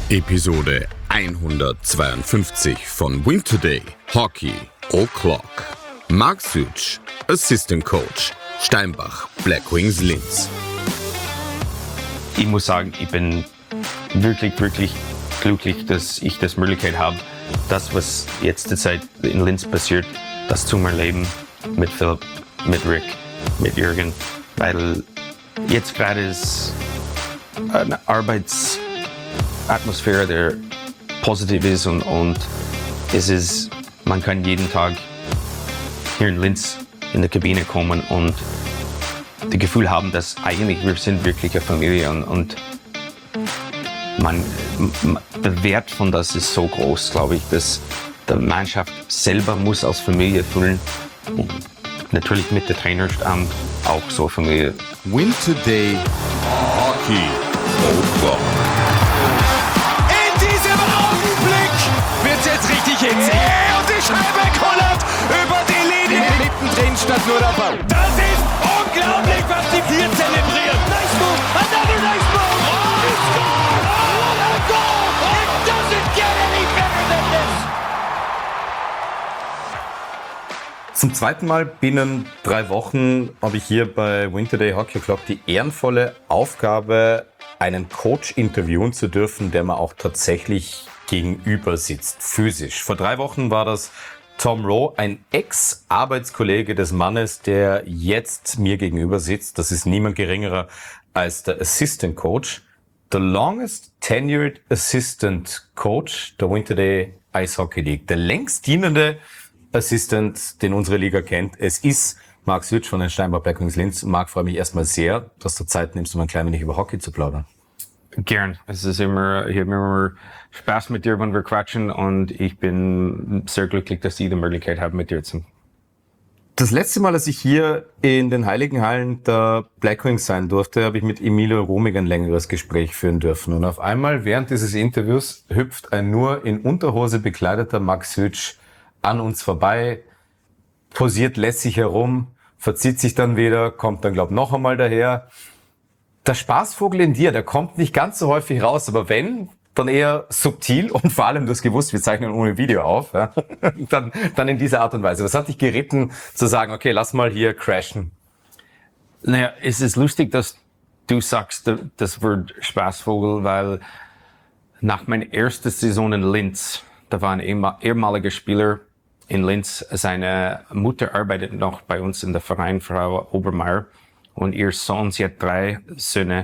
Episode 152 von Win Today Hockey O'Clock. Mark Sütsch, Assistant Coach, Steinbach Black Wings Linz. Ich muss sagen, ich bin wirklich glücklich, dass ich das Möglichkeit habe, das, was jetzt derzeit in Linz passiert, das zu erleben mit Philipp, mit Rick, mit Jürgen, weil jetzt gerade ist eine Arbeitsatmosphäre, der positiv ist und es ist, man kann jeden Tag hier in Linz in der Kabine kommen und das Gefühl haben, dass eigentlich wir sind wirklich eine Familie und der Wert von das ist so groß, glaube ich, dass die Mannschaft selber muss als Familie fühlen und natürlich mit der Trainerstand auch so Familie. Win Today Hockey O'Clock. In diesem Augenblick wird es jetzt richtig hitzig. Und die Scheibe kullert über die Linie. Mittendrin stand nur der Ball. Das ist unglaublich, was die vier zelebrieren. Nice move, another nice move. Oh, he scored! Oh, what a goal! It doesn't get any better than this. Zum zweiten Mal binnen 3 Wochen habe ich hier bei Win Today Hockey O'Clock die ehrenvolle Aufgabe, einen Coach interviewen zu dürfen, der mir auch tatsächlich gegenüber sitzt, physisch. Vor 3 Wochen war das Tom Rowe, ein Ex-Arbeitskollege des Mannes, der jetzt mir gegenüber sitzt. Das ist niemand geringerer als der Assistant Coach, the longest tenured Assistant Coach der Win Today Ice Hockey League, der längst dienende Assistant, den unsere Liga kennt. Es ist Mark Sütsch von den Steinbach Black Wings Linz. Mark, freue mich erstmal sehr, dass du Zeit nimmst, um ein klein wenig über Hockey zu plaudern. Gern. Ich habe immer Spaß mit dir, wenn wir quatschen und ich bin sehr glücklich, dass ich die Möglichkeit habe, mit dir zu. Das letzte Mal, als ich hier in den Heiligen Hallen der Black Wings sein durfte, habe ich mit Emilio Romig ein längeres Gespräch führen dürfen. Und auf einmal während dieses Interviews hüpft ein nur in Unterhose bekleideter Mark Sütsch an uns vorbei, posiert lässig herum, verzieht sich dann wieder, kommt dann, noch einmal daher. Der Spaßvogel in dir, der kommt nicht ganz so häufig raus, aber wenn, dann eher subtil und vor allem, du hast gewusst, wir zeichnen ohne Video auf, ja? dann in dieser Art und Weise. Was hat dich geritten, zu sagen, okay, lass mal hier crashen? Naja, es ist lustig, dass du sagst, das Wort Spaßvogel, weil nach meiner ersten Saison in Linz, da war ein ehemaliger Spieler in Linz, seine Mutter arbeitet noch bei uns in der Verein, Frau Obermeier, und ihr Sohn, sie hat 3 Söhne,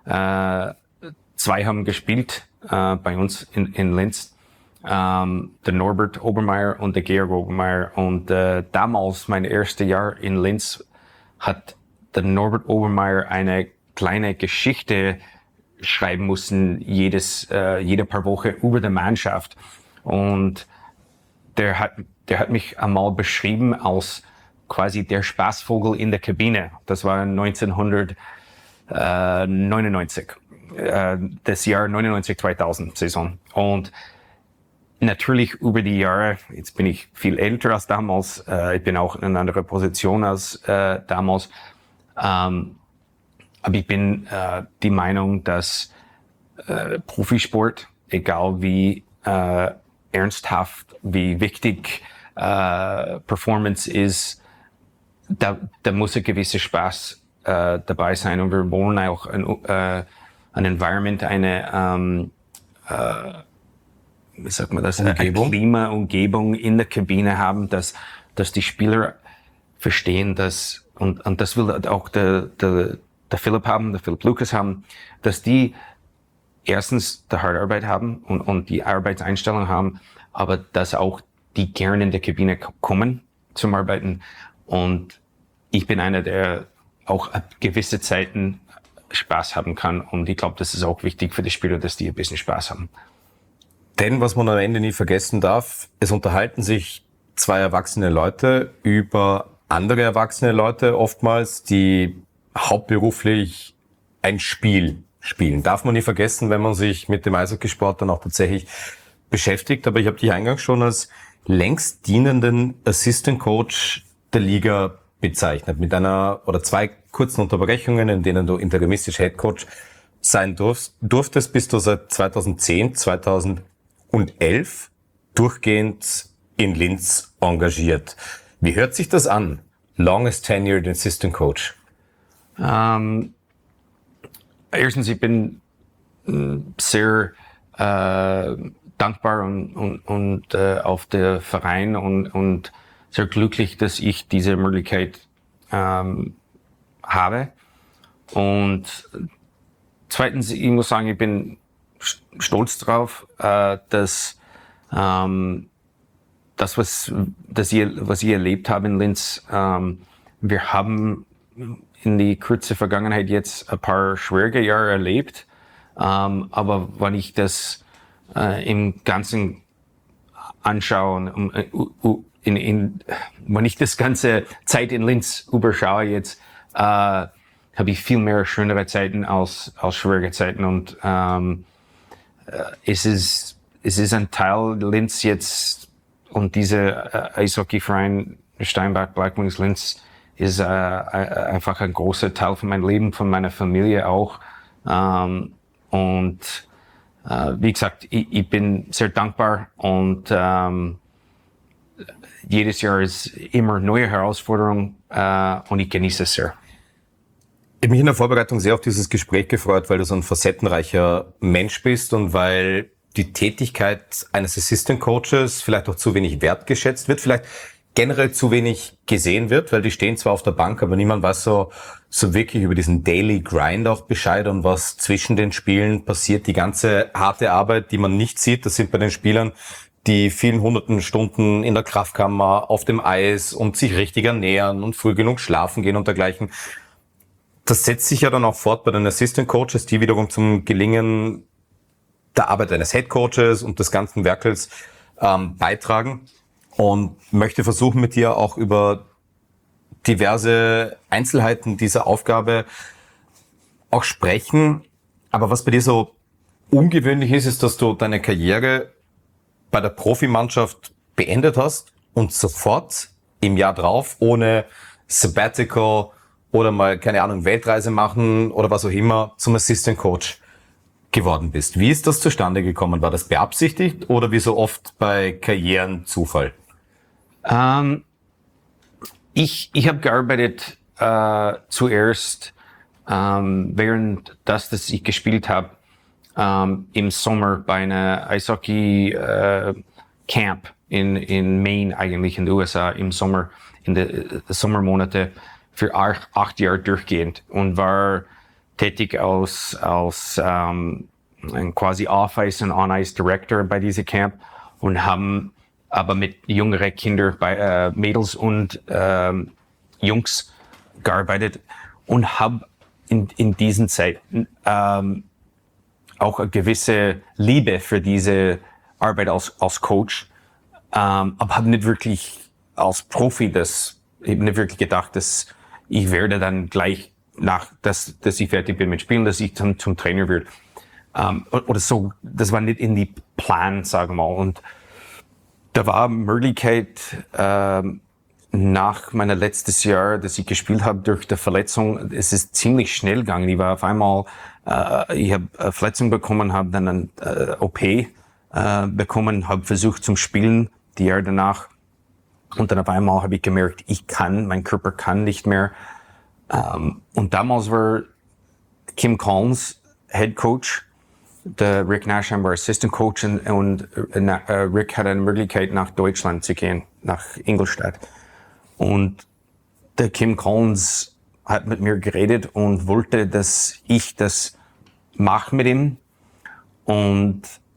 2 haben gespielt bei uns in Linz, der Norbert Obermeier und der Georg Obermeier, und damals, mein erstes Jahr in Linz, hat der Norbert Obermeier eine kleine Geschichte schreiben müssen, jede paar Wochen über die Mannschaft, und der hat mich einmal beschrieben als quasi der Spaßvogel in der Kabine. Das war 1999, das Jahr 99-2000 Saison. Und natürlich über die Jahre, jetzt bin ich viel älter als damals, ich bin auch in einer anderen Position als damals, aber ich bin die Meinung, dass Profisport, egal wie ernsthaft, wie wichtig Performance ist, da muss ein gewisser Spaß dabei sein, und wir wollen auch ein Environment, eine wie sagt man das, Umgebung in der Kabine haben, dass die Spieler verstehen, dass und das will auch der Philipp haben, der Philipp Lucas haben, dass die erstens die harte Arbeit haben und die Arbeitseinstellung haben, aber dass auch die gerne in der Kabine kommen zum Arbeiten. Und ich bin einer, der auch gewisse Zeiten Spaß haben kann. Und ich glaube, das ist auch wichtig für die Spieler, dass die ein bisschen Spaß haben. Denn, was man am Ende nie vergessen darf, es unterhalten sich 2 erwachsene Leute über andere erwachsene Leute oftmals, die hauptberuflich ein Spiel spielen. Darf man nie vergessen, wenn man sich mit dem Eishockeysport dann auch tatsächlich beschäftigt. Aber ich habe dich eingangs schon als längst dienenden Assistant Coach der Liga bezeichnet. Mit einer oder 2 kurzen Unterbrechungen, in denen du interimistisch Head Coach sein durftest, bist du seit 2010, 2011 durchgehend in Linz engagiert. Wie hört sich das an? Longest tenured assistant coach. Erstens, ich bin sehr dankbar und auf den Verein und sehr glücklich, dass ich diese Möglichkeit habe. Und zweitens, ich muss sagen, ich bin stolz drauf, dass das, was ich erlebt habe in Linz, wir haben in die kurze Vergangenheit jetzt ein paar schwierige Jahre erlebt, aber wenn ich das im Ganzen anschaue, wenn ich das ganze Zeit in Linz überschaue jetzt, habe ich viel mehr schönere Zeiten als schwierige Zeiten und es ist ein Teil Linz jetzt und dieser Eishockeyverein Steinbach Black Wings Linz ist einfach ein großer Teil von meinem Leben, von meiner Familie auch. Und wie gesagt, ich bin sehr dankbar und jedes Jahr ist immer neue Herausforderung und ich genieße es sehr. Ich habe mich in der Vorbereitung sehr auf dieses Gespräch gefreut, weil du so ein facettenreicher Mensch bist und weil die Tätigkeit eines Assistant Coaches vielleicht auch zu wenig wertgeschätzt wird, vielleicht generell zu wenig gesehen wird, weil die stehen zwar auf der Bank, aber niemand weiß so wirklich über diesen Daily Grind auch Bescheid und was zwischen den Spielen passiert. Die ganze harte Arbeit, die man nicht sieht, das sind bei den Spielern die vielen hunderten Stunden in der Kraftkammer, auf dem Eis und sich richtig ernähren und früh genug schlafen gehen und dergleichen. Das setzt sich ja dann auch fort bei den Assistant Coaches, die wiederum zum Gelingen der Arbeit eines Head Coaches und des ganzen Werkels beitragen. Und möchte versuchen, mit dir auch über diverse Einzelheiten dieser Aufgabe auch sprechen. Aber was bei dir so ungewöhnlich ist, dass du deine Karriere bei der Profimannschaft beendet hast und sofort im Jahr drauf, ohne Sabbatical oder mal, keine Ahnung, Weltreise machen oder was auch immer, zum Assistant Coach geworden bist. Wie ist das zustande gekommen? War das beabsichtigt oder wie so oft bei Karrieren Zufall? Ich habe gearbeitet zuerst, während das ich gespielt habe, im Sommer bei einer Eishockey-Camp in Maine, eigentlich in den USA, im Sommer, in den Sommermonate für 8 Jahre durchgehend und war tätig als ein quasi Off-Ice und On-Ice Director bei diesem Camp und haben aber mit jüngeren Kindern, bei Mädels und Jungs gearbeitet und habe in diesen Zeiten auch eine gewisse Liebe für diese Arbeit als Coach, aber habe nicht wirklich als Profi ich habe nicht wirklich gedacht, dass ich werde dann gleich dass ich fertig bin mit Spielen, dass ich zum Trainer werde. Oder so, das war nicht in die Plan, sagen wir mal. Und da war eine Möglichkeit, nach meiner letztes Jahr, dass ich gespielt habe, durch die Verletzung, es ist ziemlich schnell gegangen. Ich war auf einmal, ich habe eine Verletzung bekommen, habe dann eine OP bekommen, habe versucht zum Spielen, die Jahre danach. Und dann auf einmal habe ich gemerkt, mein Körper kann nicht mehr. Und damals war Kim Collins Head Coach, der Rick Nasham war Assistant Coach und Rick hatte eine Möglichkeit, nach Deutschland zu gehen, nach Ingolstadt. Und der Kim Collins hat mit mir geredet und wollte, dass ich das mache mit ihm. Und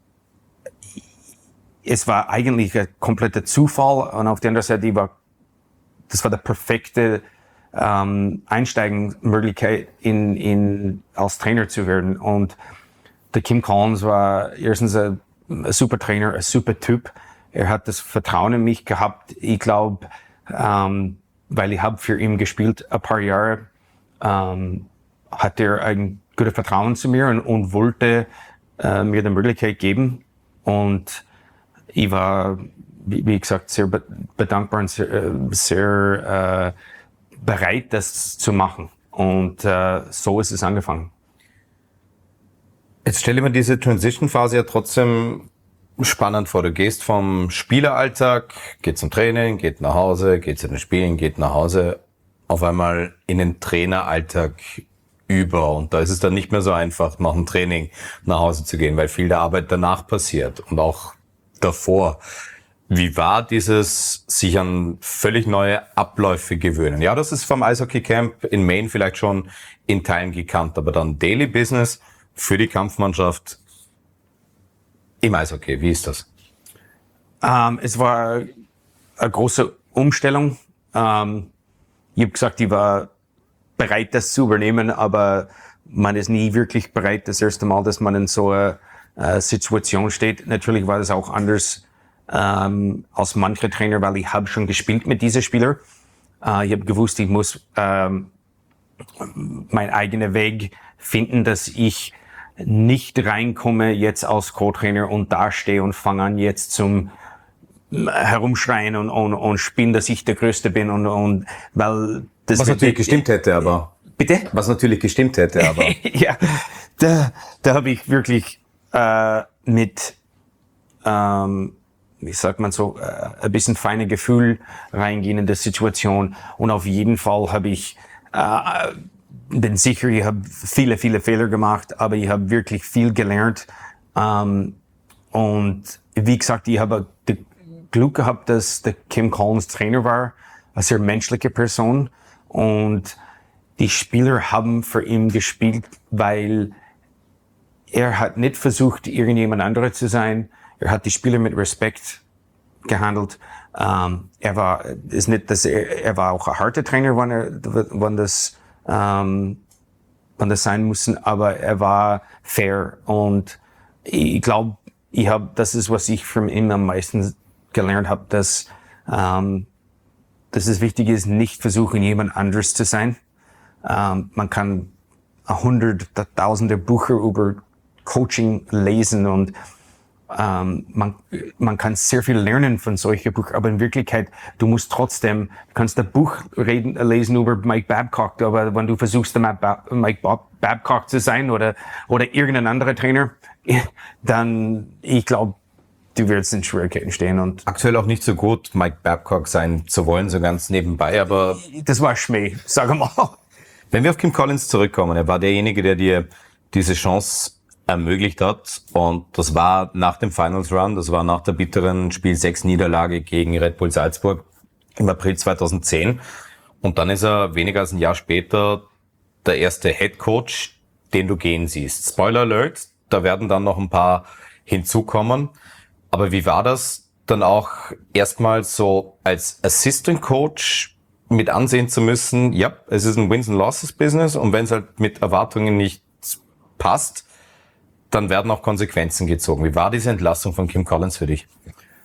es war eigentlich ein kompletter Zufall. Und auf der anderen Seite, das war der perfekte Einsteigenmöglichkeit als Trainer zu werden. Und der Kim Collins war erstens ein super Trainer, ein super Typ. Er hat das Vertrauen in mich gehabt. Ich glaube, weil ich habe für ihn gespielt ein paar Jahre, hat er ein gutes Vertrauen zu mir und wollte mir die Möglichkeit geben. Und ich war, wie gesagt, sehr bedankbar und sehr bereit, das zu machen. Und so ist es angefangen. Jetzt stelle ich mir diese Transition-Phase ja trotzdem spannend vor. Du gehst vom Spieleralltag, geht zum Training, geht nach Hause, geht zu den Spielen, geht nach Hause, auf einmal in den Traineralltag über. Und da ist es dann nicht mehr so einfach, nach dem Training nach Hause zu gehen, weil viel der Arbeit danach passiert und auch davor. Wie war dieses sich an völlig neue Abläufe gewöhnen? Ja, das ist vom Eishockey-Camp in Maine vielleicht schon in Teilen gekannt, aber dann Daily Business für die Kampfmannschaft im Eishockey. Wie ist das? Es war eine große Umstellung. Ich habe gesagt, ich war bereit, das zu übernehmen, aber man ist nie wirklich bereit, das erste Mal, dass man in so einer Situation steht. Natürlich war das auch anders als manche Trainer, weil ich habe schon gespielt mit diesen Spielern. Ich habe gewusst, ich muss meinen eigenen Weg finden, dass ich nicht reinkomme jetzt als Co-Trainer und dastehe und fange an jetzt zum Herumschreien und spielen, dass ich der Größte bin und weil das Was natürlich gestimmt hätte, aber. Bitte? Was natürlich gestimmt hätte, aber. Ja, da habe ich wirklich mit wie sagt man so, ein bisschen feine Gefühl reingehen in die Situation. Und auf jeden Fall habe ich, bin sicher, ich habe viele Fehler gemacht, aber ich habe wirklich viel gelernt. Und wie gesagt, ich habe das Glück gehabt, dass der Kim Collins Trainer war, eine sehr menschliche Person. Und die Spieler haben für ihn gespielt, weil er hat nicht versucht, irgendjemand anderes zu sein. Er hat die Spieler mit Respekt gehandelt. Er war auch ein harter Trainer, wenn das sein mussten, aber er war fair. Und ich glaube, das ist, was ich von ihm am meisten gelernt habe, dass es wichtig ist, nicht versuchen, jemand anderes zu sein. Man kann tausende Bücher über Coaching lesen und man kann sehr viel lernen von solchen Büchern, aber in Wirklichkeit, du kannst ein Buch lesen über Mike Babcock, aber wenn du versuchst, Mike Babcock zu sein oder irgendein anderer Trainer, dann, ich glaube, du wirst in Schwierigkeiten stehen. Und aktuell auch nicht so gut, Mike Babcock sein zu wollen, so ganz nebenbei, aber das war Schmäh, sag mal. Wenn wir auf Kim Collins zurückkommen, er war derjenige, der dir diese Chance ermöglicht hat. Und das war nach dem Finals Run, das war nach der bitteren Spiel 6 Niederlage gegen Red Bull Salzburg im April 2010. Und dann ist er weniger als ein Jahr später der erste Head Coach, den du gehen siehst. Spoiler Alert, da werden dann noch ein paar hinzukommen. Aber wie war das dann auch erstmal so als Assistant Coach mit ansehen zu müssen? Ja, es ist ein Wins and Losses Business und wenn es halt mit Erwartungen nicht passt, dann werden auch Konsequenzen gezogen. Wie war diese Entlassung von Kim Collins für dich?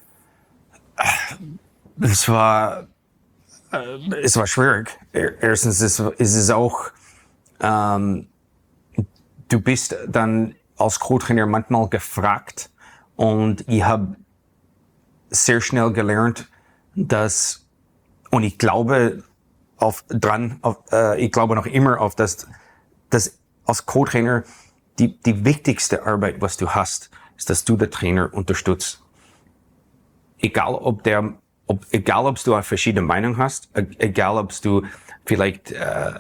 Es war schwierig. Erstens ist es auch, du bist dann als Co-Trainer manchmal gefragt und ich habe sehr schnell gelernt, dass, und ich glaube ich glaube noch immer auf das als Co-Trainer die wichtigste Arbeit, was du hast, ist, dass du den Trainer unterstützt. Egal ob du eine verschiedene Meinung hast, egal ob du vielleicht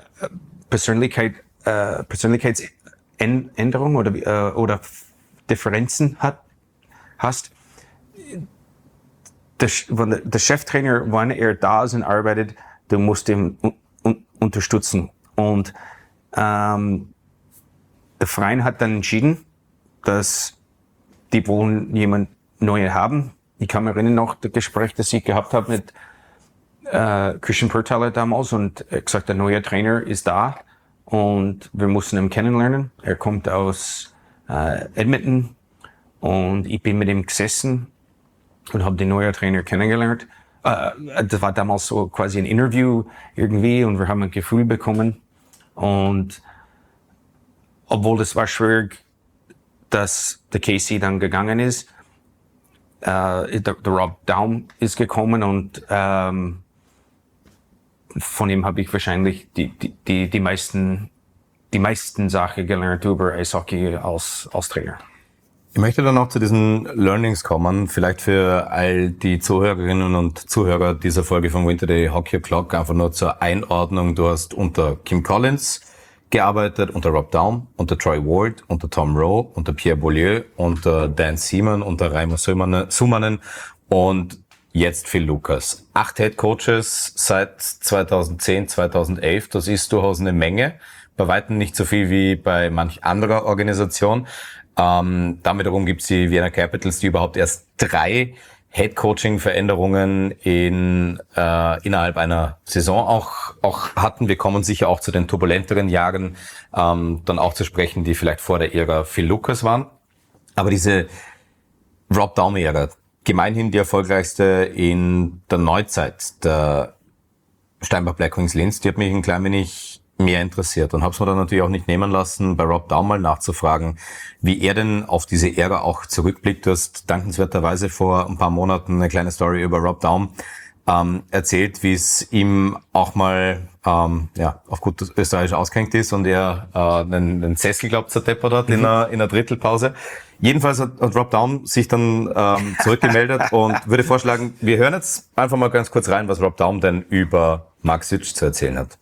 Persönlichkeitsänderung oder Differenzen hast. Der Cheftrainer, wenn er da ist und arbeitet, du musst ihn unterstützen. Und der Verein hat dann entschieden, dass die wollen jemand Neue haben. Ich kann mich erinnern noch das Gespräch, das ich gehabt habe mit Christian Pertaler damals und er hat gesagt, der neue Trainer ist da und wir mussten ihn kennenlernen. Er kommt aus Edmonton und ich bin mit ihm gesessen und habe den neuen Trainer kennengelernt. Das war damals so quasi ein Interview irgendwie und wir haben ein Gefühl bekommen und obwohl das war schwierig, dass der Casey dann gegangen ist. Der Rob Daum ist gekommen und von ihm habe ich wahrscheinlich die meisten die meisten Sachen gelernt über Eishockey als Trainer. Ich möchte dann auch zu diesen Learnings kommen. Vielleicht für all die Zuhörerinnen und Zuhörer dieser Folge von Winter Day Hockey O'Clock einfach nur zur Einordnung. Du hast unter Kim Collins gearbeitet, unter Rob Daum, unter Troy Ward, unter Tom Rowe, unter Pierre Beaulieu, unter Dan Seaman, unter Raimo Summanen und jetzt Phil Lucas. 8 Head Coaches seit 2010, 2011. Das ist durchaus eine Menge. Bei weitem nicht so viel wie bei manch anderer Organisation. Dann wiederum gibt es die Vienna Capitals, die überhaupt erst 3 Head-Coaching-Veränderungen innerhalb einer Saison auch hatten. Wir kommen sicher auch zu den turbulenteren Jahren dann auch zu sprechen, die vielleicht vor der Ära Phil Lucas waren. Aber diese Rob Daum-Ära, gemeinhin die erfolgreichste in der Neuzeit der Steinbach Blackwings Linz, die hat mich ein klein wenig mehr interessiert und habe es mir dann natürlich auch nicht nehmen lassen, bei Rob Daum mal nachzufragen, wie er denn auf diese Ära auch zurückblickt. Du hast dankenswerterweise vor ein paar Monaten eine kleine Story über Rob Daum erzählt, wie es ihm auch mal auf gut Österreichisch ausgehängt ist und er einen Sessel, glaubt, zerdeppert hat in einer Drittelpause. Jedenfalls hat Rob Daum sich dann zurückgemeldet und würde vorschlagen, wir hören jetzt einfach mal ganz kurz rein, was Rob Daum denn über Mark Sütsch zu erzählen hat.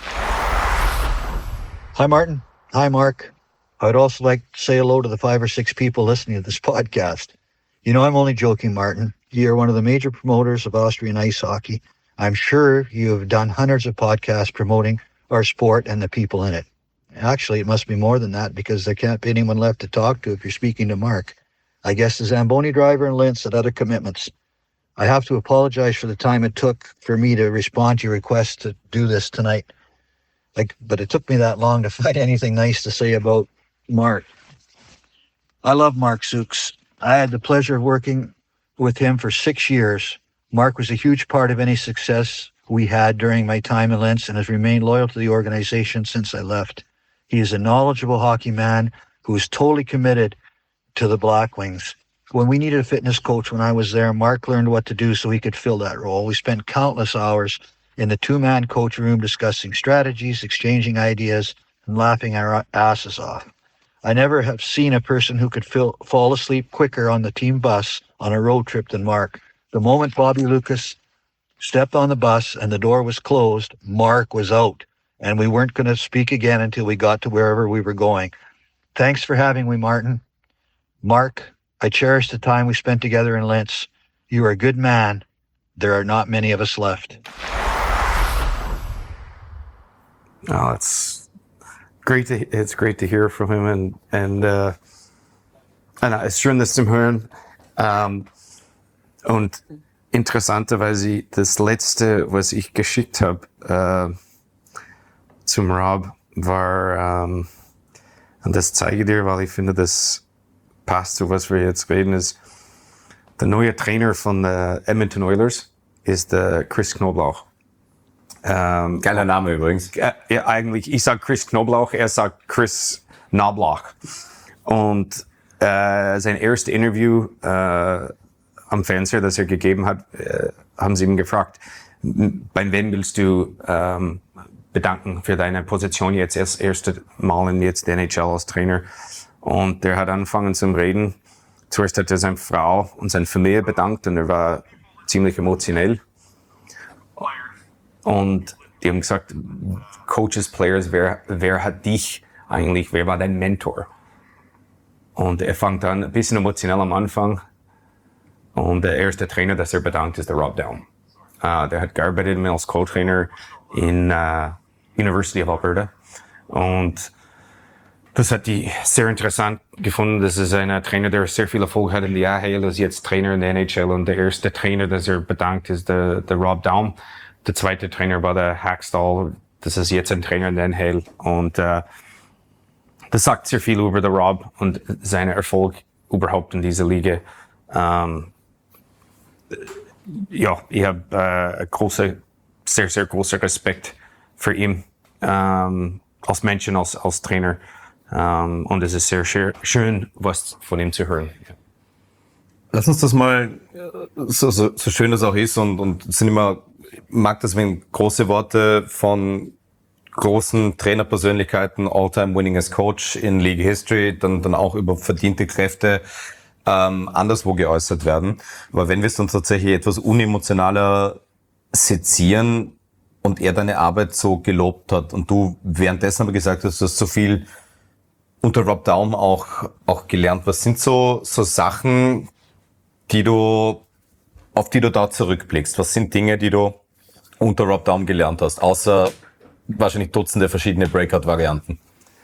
Hi, Martin. Hi, Mark. I would also like to say hello to the 5 or 6 people listening to this podcast. You know, I'm only joking, Martin. You are one of the major promoters of Austrian ice hockey. I'm sure you have done hundreds of podcasts promoting our sport and the people in it. Actually, it must be more than that because there can't be anyone left to talk to if you're speaking to Mark. I guess the Zamboni driver and Linz had other commitments. I have to apologize for the time it took for me to respond to your request to do this tonight. But it took me that long to find anything nice to say about Mark. I love Mark Sukes. I had the pleasure of working with him for 6 years. Mark was a huge part of any success we had during my time in Linz and has remained loyal to the organization since I left. He is a knowledgeable hockey man who is totally committed to the Blackwings. When we needed a fitness coach when I was there, Mark learned what to do so he could fill that role. We spent countless hours in the 2-man coach room discussing strategies, exchanging ideas, and laughing our asses off. I never have seen a person who could fall asleep quicker on the team bus on a road trip than Mark. The moment Bobby Lucas stepped on the bus and the door was closed, Mark was out, and we weren't going to speak again until we got to wherever we were going. Thanks for having me, Martin. Mark, I cherish the time we spent together in Linz. You are a good man. There are not many of us left. Oh, it's great to hear from him and es ist schön, das zu hören. Und interessanterweise das letzte, was ich geschickt habe zum Rob, war und das zeige ich dir, weil ich finde, das passt zu was wir jetzt reden, ist der neue Trainer von den Edmonton Oilers ist der Chris Knoblauch. Geiler Name übrigens. Ja, eigentlich, ich sag Chris Knoblauch, er sagt Chris Knoblauch. Und sein erstes Interview am Fernseher, das er gegeben hat, haben sie ihn gefragt, bei wem willst du bedanken für deine Position jetzt das erste Mal in jetzt der NHL als Trainer? Und der hat angefangen zu reden. Zuerst hat er seine Frau und seine Familie bedankt und er war ziemlich emotionell. Und die haben gesagt, Coaches, Players, wer hat dich eigentlich, wer war dein Mentor? Und er fängt an, ein bisschen emotionell am Anfang. Und der erste Trainer, das er bedankt, ist der Rob Daum. Der hat gearbeitet als Co-Trainer in University of Alberta. Und das hat die sehr interessant gefunden. Das ist ein Trainer, der sehr viel Erfolg hat in der AHL, ist jetzt Trainer in der NHL. Und der erste Trainer, das er bedankt, ist der Rob Daum. Der zweite Trainer war der Hackstall. Das ist jetzt ein Trainer in der NHL. Und das sagt sehr viel über den Rob und seinen Erfolg überhaupt in dieser Liga. Ja, ich habe sehr, sehr großen Respekt für ihn als Menschen, als Trainer. Und es ist sehr schön, was von ihm zu hören. Ja. Lass uns das mal, so schön das auch ist und sind immer, mag das, wenn große Worte von großen Trainerpersönlichkeiten, All-Time Winningest Coach in League History, dann auch über verdiente Kräfte anderswo geäußert werden. Aber wenn wir es dann tatsächlich etwas unemotionaler sezieren und er deine Arbeit so gelobt hat und du währenddessen aber gesagt hast, du hast so viel unter Rob Daum auch gelernt. Was sind so Sachen, auf die du da zurückblickst? Was sind Dinge, die du unter Rob Daum gelernt hast, außer wahrscheinlich Dutzende verschiedene Breakout-Varianten?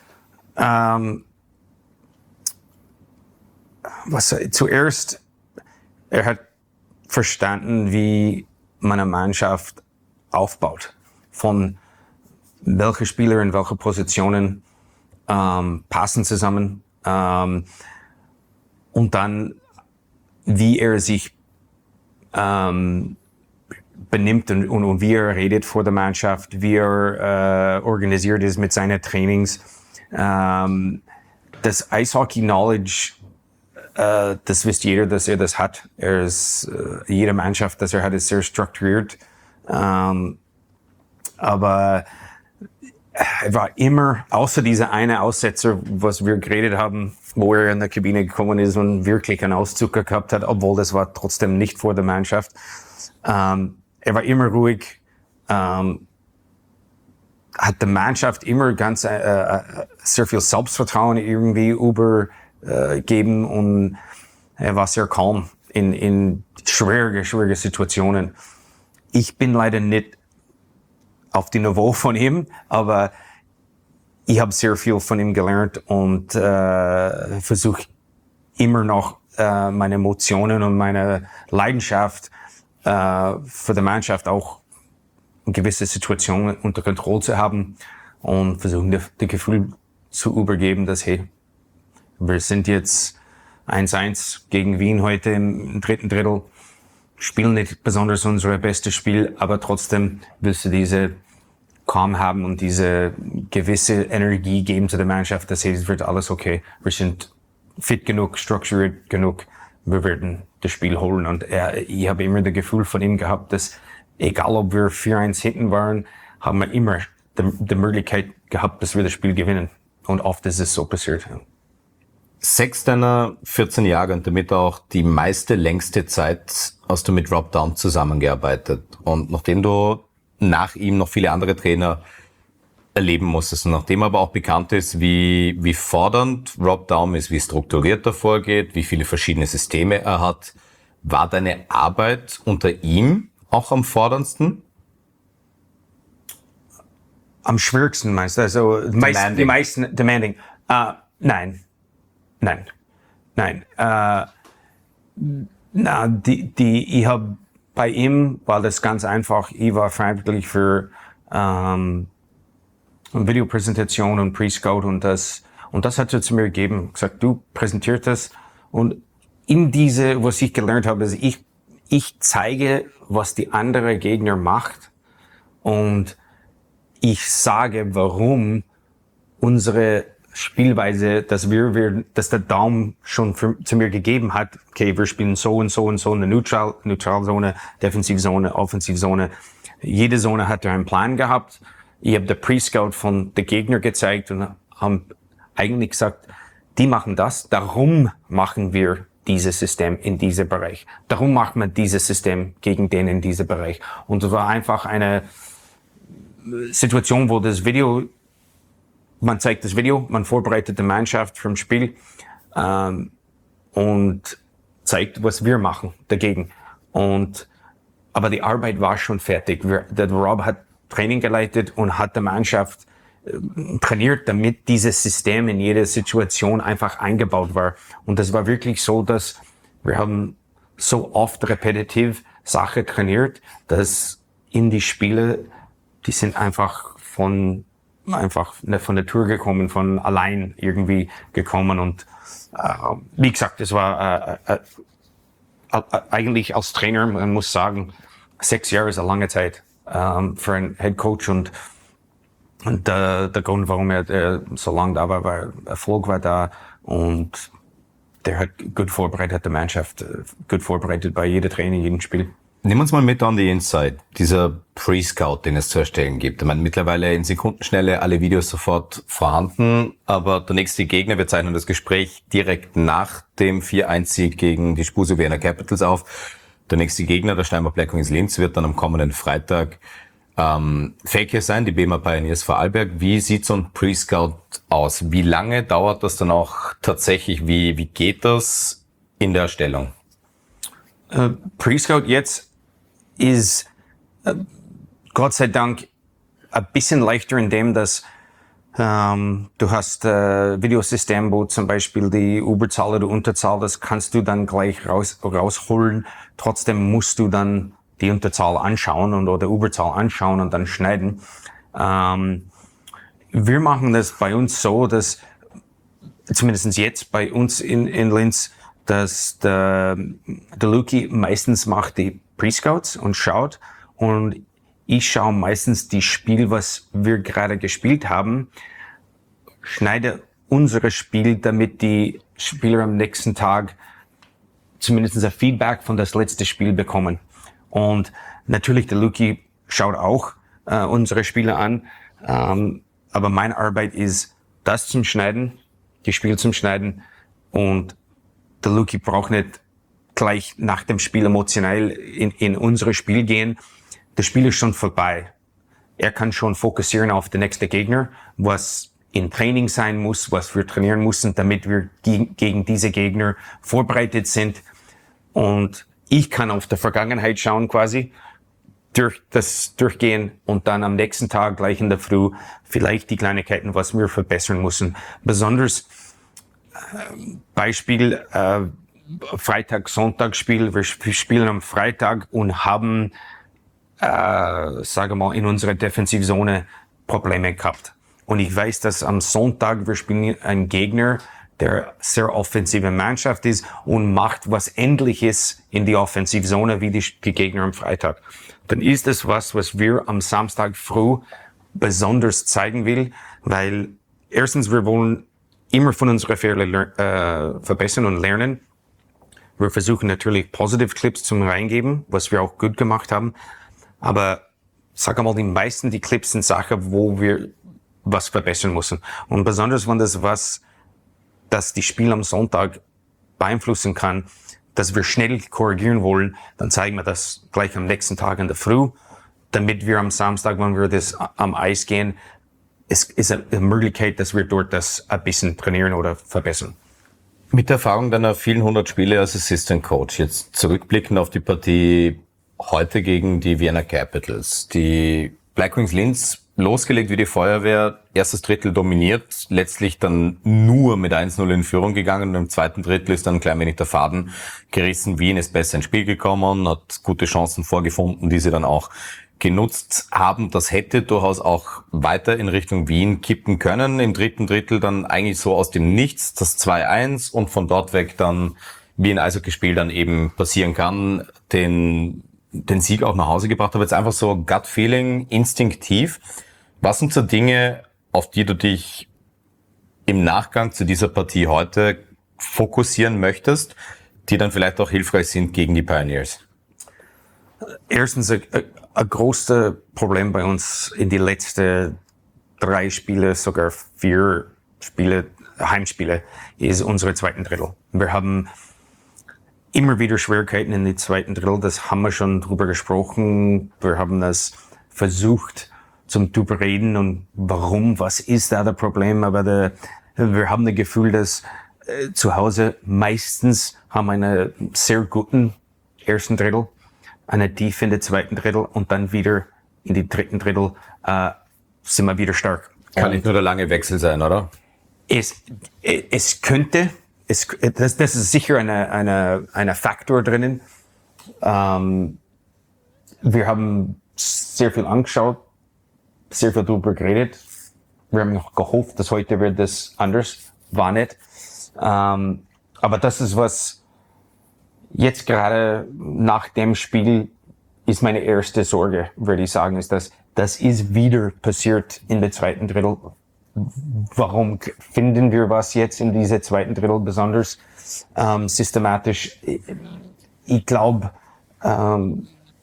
Zuerst, er hat verstanden, wie man eine Mannschaft aufbaut. Von welche Spieler in welche Positionen passen zusammen. Und dann, wie er sich benimmt und wie er redet vor der Mannschaft, wie er organisiert ist mit seinen Trainings. Das Eishockey-Knowledge, das wisst jeder, dass er das hat. Jede Mannschaft, das er hat, ist sehr strukturiert. Aber er war immer, außer dieser eine Aussetzer, was wir geredet haben, wo er in der Kabine gekommen ist und wirklich einen Auszucker gehabt hat, obwohl das war trotzdem nicht vor der Mannschaft. Er war immer ruhig, hat der Mannschaft immer ganz sehr viel Selbstvertrauen irgendwie übergeben und er war sehr calm in schwierige Situationen. Ich bin leider nicht auf dem Niveau von ihm, aber ich habe sehr viel von ihm gelernt und versuche immer noch meine Emotionen und meine Leidenschaft für die Mannschaft auch in gewisse Situationen unter Kontrolle zu haben und versuchen, das Gefühl zu übergeben, dass, hey, wir sind jetzt 1-1 gegen Wien heute im dritten Drittel, spielen nicht besonders unser bestes Spiel, aber trotzdem willst du diese Calm haben und diese gewisse Energie geben zu der Mannschaft, dass hey, es wird alles okay. Wir sind fit genug, strukturiert genug, wir werden das Spiel holen. Und ich habe immer das Gefühl von ihm gehabt, dass egal ob wir 4-1 hinten waren, haben wir immer die Möglichkeit gehabt, dass wir das Spiel gewinnen. Und oft ist es so passiert. 6 deiner 14 Jahre und damit auch die längste Zeit hast du mit Rob Daum zusammengearbeitet. Und nachdem du nach ihm noch viele andere Trainer erleben musstest und nachdem aber auch bekannt ist, wie fordernd Rob Daum ist, wie strukturiert er vorgeht, wie viele verschiedene Systeme er hat, war deine Arbeit unter ihm auch am forderndsten? Am schwierigsten meinst du? Also die meisten demanding. Nein. Ich habe bei ihm war das ganz einfach. Ich war verantwortlich für Videopräsentation und Pre-Scout und das hat er zu mir gegeben. Gesagt, du präsentierst das und in diese, was ich gelernt habe, ist ich zeige, was die andere Gegner macht und ich sage, warum unsere Spielweise, dass der Daum schon zu mir gegeben hat, okay, wir spielen so und so und so in der Neutralzone, Defensivzone, Offensivzone. Jede Zone hatte einen Plan gehabt. Ich habe den Pre-Scout von der Gegner gezeigt und haben eigentlich gesagt, die machen das, darum machen wir dieses System in diesem Bereich. Darum macht man dieses System gegen den in diesem Bereich. Und es war einfach eine Situation, wo man zeigt das Video, man vorbereitet die Mannschaft vom Spiel und zeigt, was wir machen dagegen. Aber die Arbeit war schon fertig. Der Rob hat Training geleitet und hat die Mannschaft trainiert, damit dieses System in jeder Situation einfach eingebaut war. Und das war wirklich so, dass wir haben so oft repetitiv Sachen trainiert, dass in die Spiele, die sind einfach von Natur gekommen, von allein irgendwie gekommen und wie gesagt, es war eigentlich als Trainer, man muss sagen, 6 Jahre ist eine lange Zeit für einen Head Coach und der Grund, warum er so lange da war, Erfolg war da und der hat gut vorbereitet, die Mannschaft gut vorbereitet bei jedem Training, jedem Spiel. Nehmen wir uns mal mit on the inside. Dieser Pre-Scout, den es zu erstellen gibt. Ich meine, mittlerweile in Sekundenschnelle alle Videos sofort vorhanden, aber der nächste Gegner, wir zeichnen das Gespräch direkt nach dem 4-1-Sieg gegen die Spuso Vienna Capitals auf. Der nächste Gegner, der Steinbach Black Wings Linz, wird dann am kommenden Freitag Fake sein, die BEMA Pioneers Vorarlberg. Wie sieht so ein Pre-Scout aus? Wie lange dauert das dann auch tatsächlich? Wie geht das in der Erstellung? Pre-Scout jetzt ist Gott sei Dank ein bisschen leichter in dem, dass du hast Videosystem, wo zum Beispiel die Überzahl oder Unterzahl, das kannst du dann gleich rausholen. Trotzdem musst du dann die Unterzahl anschauen oder Überzahl anschauen und dann schneiden. Wir machen das bei uns so, dass zumindest jetzt bei uns in Linz, dass der Luki meistens macht die Pre-Scouts und schaut, und ich schaue meistens die Spiel, was wir gerade gespielt haben, schneide unser Spiel, damit die Spieler am nächsten Tag zumindest ein Feedback von das letzte Spiel bekommen. Und natürlich, der Luki schaut auch unsere Spiele an, aber meine Arbeit ist, das zum Schneiden, die Spiele zum Schneiden, und der Luki braucht nicht gleich nach dem Spiel emotional in unser Spiel gehen. Das Spiel ist schon vorbei. Er kann schon fokussieren auf den nächsten Gegner, was in Training sein muss, was wir trainieren müssen, damit wir gegen diese Gegner vorbereitet sind. Und ich kann auf die Vergangenheit schauen quasi, durchgehen und dann am nächsten Tag gleich in der Früh vielleicht die Kleinigkeiten, was wir verbessern müssen. Besonders Beispiel Freitag-Sonntag-Spiel. Wir spielen am Freitag und haben, sage mal, in unserer Defensivzone Probleme gehabt. Und ich weiß, dass am Sonntag wir spielen einen Gegner, der sehr offensive Mannschaft ist und macht was Ähnliches in die Offensivzone wie die Gegner am Freitag. Dann ist es was wir am Samstag früh besonders zeigen will, weil erstens, wir wollen immer von unseren Fehlern verbessern und lernen. Wir versuchen natürlich Positive Clips zum reingeben, was wir auch gut gemacht haben. Aber sag mal, die meisten die Clips sind Sachen, wo wir was verbessern müssen. Und besonders wenn das die Spiel am Sonntag beeinflussen kann, dass wir schnell korrigieren wollen, dann zeigen wir das gleich am nächsten Tag in der Früh, damit wir am Samstag, wenn wir das am Eis gehen, es ist eine Möglichkeit, dass wir dort das ein bisschen trainieren oder verbessern. Mit der Erfahrung deiner vielen 100 Spiele als Assistant Coach, jetzt zurückblickend auf die Partie heute gegen die Vienna Capitals. Die Black Wings Linz losgelegt wie die Feuerwehr, erstes Drittel dominiert, letztlich dann nur mit 1-0 in Führung gegangen, und im zweiten Drittel ist dann ein klein wenig der Faden gerissen. Wien ist besser ins Spiel gekommen, hat gute Chancen vorgefunden, die sie dann auch genutzt haben. Das hätte durchaus auch weiter in Richtung Wien kippen können. Im dritten Drittel dann eigentlich so aus dem Nichts das 2-1 und von dort weg dann, wie ein Eishockeyspiel dann eben passieren kann, den Sieg auch nach Hause gebracht. Aber jetzt einfach so Gut-Feeling, instinktiv. Was sind so Dinge, auf die du dich im Nachgang zu dieser Partie heute fokussieren möchtest, die dann vielleicht auch hilfreich sind gegen die Pioneers? Erstens, ein großes Problem bei uns in die letzten 3 Spiele, sogar 4 Spiele, Heimspiele, ist unsere zweiten Drittel. Wir haben immer wieder Schwierigkeiten in die zweiten Drittel, das haben wir schon drüber gesprochen. Wir haben das versucht zum drüber reden und warum, was ist da das Problem, aber wir haben das Gefühl, dass zu Hause meistens haben einen sehr guten ersten Drittel, eine Tiefe in der zweiten Drittel und dann wieder in die dritten Drittel sind wir wieder stark. Kann nicht nur der lange Wechsel sein, oder? Es könnte, das ist sicher eine Faktor drinnen. Wir haben sehr viel angeschaut, sehr viel darüber geredet. Wir haben noch gehofft, dass heute wird das anders, war nicht. Aber das ist was, jetzt gerade nach dem Spiel ist meine erste Sorge, würde ich sagen, ist, dass das ist wieder passiert in der zweiten Drittel. Warum finden wir was jetzt in dieser zweiten Drittel besonders systematisch? Ich glaube,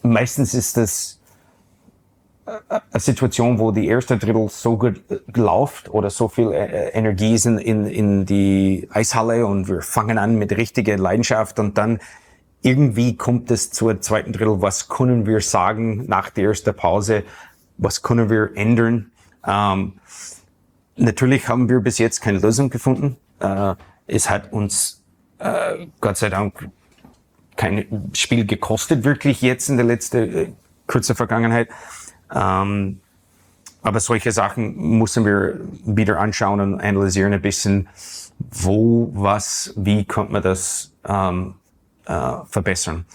meistens ist das eine Situation, wo die erste Drittel so gut läuft oder so viel Energie ist in die Eishalle und wir fangen an mit richtiger Leidenschaft und dann irgendwie kommt es zur zweiten Drittel. Was können wir sagen nach der ersten Pause? Was können wir ändern? Natürlich haben wir bis jetzt keine Lösung gefunden. Es hat uns Gott sei Dank kein Spiel gekostet, wirklich jetzt in der letzten kurzen Vergangenheit. Aber solche Sachen müssen wir wieder anschauen und analysieren ein bisschen, wie könnte man das verbessern.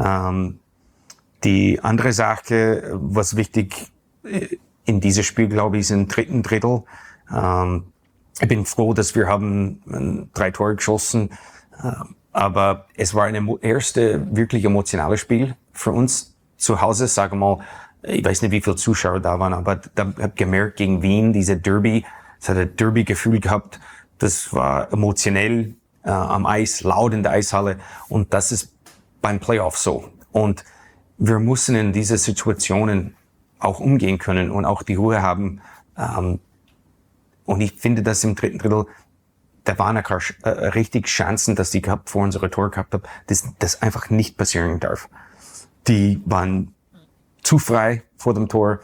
Die andere Sache, was wichtig in diesem Spiel, glaube ich, ist im dritten Drittel. Ich bin froh, dass wir haben 3 Tore geschossen, aber es war ein erste wirklich emotionales Spiel für uns zu Hause, sagen wir mal. Ich weiß nicht, wie viele Zuschauer da waren, aber da habe ich gemerkt, gegen Wien, diese Derby, es hat ein Derby-Gefühl gehabt, das war emotionell am Eis, laut in der Eishalle und das ist beim Playoff so. Und wir müssen in diese Situationen auch umgehen können und auch die Ruhe haben. Und ich finde, dass im dritten Drittel, da waren richtig Chancen, dass die gehabt vor unserer Tor gehabt haben, das einfach nicht passieren darf. Die waren zu frei vor dem Tor.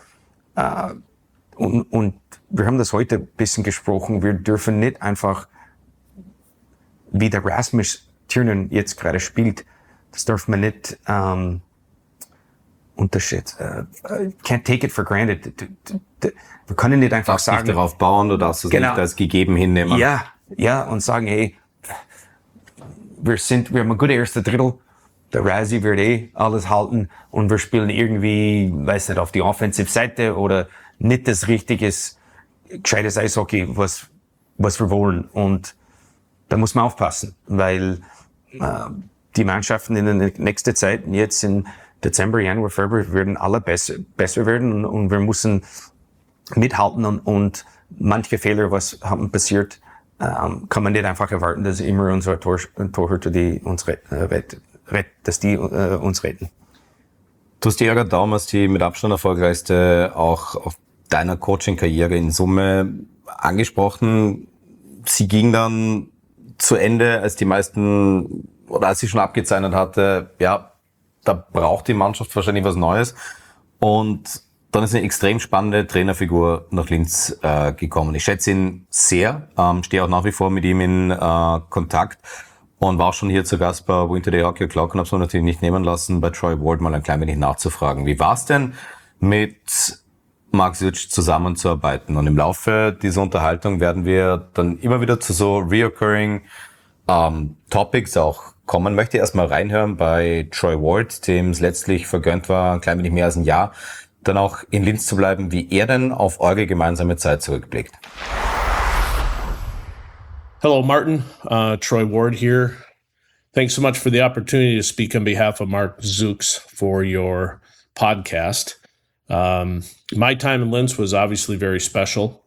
Und wir haben das heute ein bisschen gesprochen. Wir dürfen nicht einfach, wie der Rasmus Tiernan jetzt gerade spielt, das darf man nicht unterschätzen. Can't take it for granted. Wir können nicht einfach darfst sagen, nicht darauf bauen, du darfst es nicht als gegeben hinnehmen. Ja, und sagen, hey, wir haben ein gutes erstes Drittel. Der Razzie wird alles halten und wir spielen irgendwie, weiß nicht, auf die Offensive-Seite oder nicht das richtiges, gescheites Eishockey, was wir wollen. Und da muss man aufpassen, weil die Mannschaften in der nächsten Zeit, jetzt in Dezember, Januar, Februar, werden alle besser werden und wir müssen mithalten und manche Fehler, was haben passiert, kann man nicht einfach erwarten, dass immer unsere Torhüter uns retten. Du hast die Ära Daum als die mit Abstand erfolgreichste auch auf deiner Coaching-Karriere in Summe angesprochen. Sie ging dann zu Ende, als die meisten, oder als sie schon abgezeichnet hatte, ja, da braucht die Mannschaft wahrscheinlich was Neues. Und dann ist eine extrem spannende Trainerfigur nach Linz gekommen. Ich schätze ihn sehr, stehe auch nach wie vor mit ihm in Kontakt und war auch schon hier zu Gast bei Winter Day Hockey O'Clock und habe es mir natürlich nicht nehmen lassen, bei Troy Ward mal ein klein wenig nachzufragen. Wie war es denn, mit Mark Sütsch zusammenzuarbeiten? Und im Laufe dieser Unterhaltung werden wir dann immer wieder zu so reoccurring Topics auch kommen. Möchte erstmal reinhören bei Troy Ward, dem es letztlich vergönnt war, ein klein wenig mehr als ein Jahr, dann auch in Linz zu bleiben, wie er denn auf eure gemeinsame Zeit zurückblickt. Hello, Martin. Troy Ward here. Thanks so much for the opportunity to speak on behalf of Mark Zooks for your podcast. My time in Linz was obviously very special.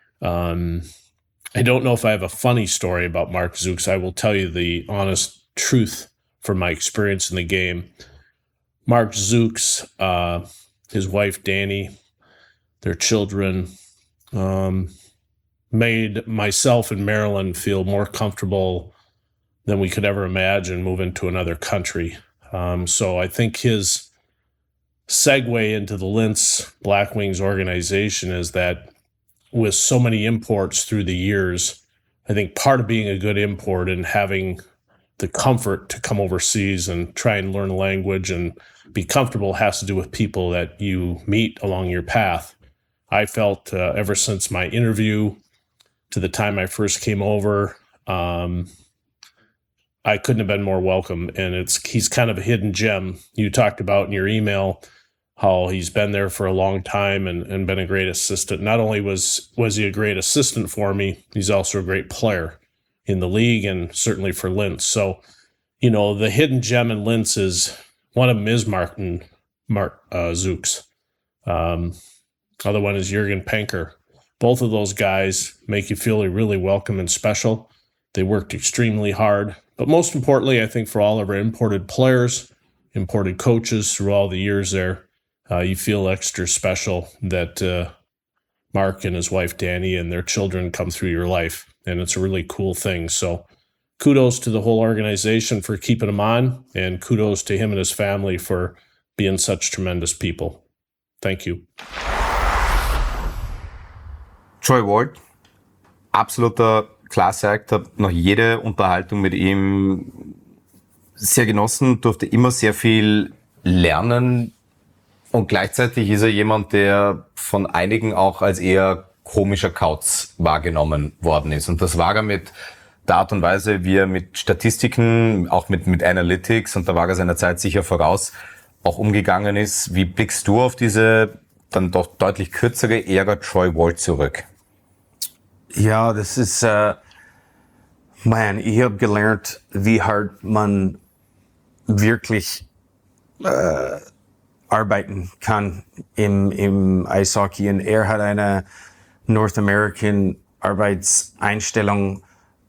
I don't know if I have a funny story about Mark Zooks. I will tell you the honest truth from my experience in the game. Mark Zooks, his wife, Danny, their children, made myself and Marilyn feel more comfortable than we could ever imagine moving to another country. So I think his segue into the Linz Black Wings organization is that with so many imports through the years, I think part of being a good import and having the comfort to come overseas and try and learn a language and be comfortable has to do with people that you meet along your path. I felt ever since my interview to the time I first came over, I couldn't have been more welcome. And he's kind of a hidden gem. You talked about in your email how he's been there for a long time and been a great assistant. Not only was he a great assistant for me, he's also a great player in the league and certainly for Linz. So, the hidden gem in Linz is, one of them is Mark Zooks. Other one is Jürgen Penker. Both of those guys make you feel really welcome and special. They worked extremely hard. But most importantly, I think for all of our imported players imported coaches through all the years there, you feel extra special that Mark and his wife Danny and their children come through your life, and it's a really cool thing. So kudos to the whole organization for keeping him on, and kudos to him and his family for being such tremendous people. Thank you. Troy Ward, absoluter Class-Act, habe noch jede Unterhaltung mit ihm sehr genossen, durfte immer sehr viel lernen und gleichzeitig ist er jemand, der von einigen auch als eher komischer Kauz wahrgenommen worden ist. Und das war er mit der Art und Weise, wie er mit Statistiken, auch mit Analytics, und da war er seiner Zeit sicher voraus, auch umgegangen ist. Wie blickst du auf diese dann doch deutlich kürzere Ära Troy Ward zurück? Ja, das ist, ich habe gelernt, wie hart man wirklich arbeiten kann im Eishockey. Und er hat eine North American Arbeitseinstellung,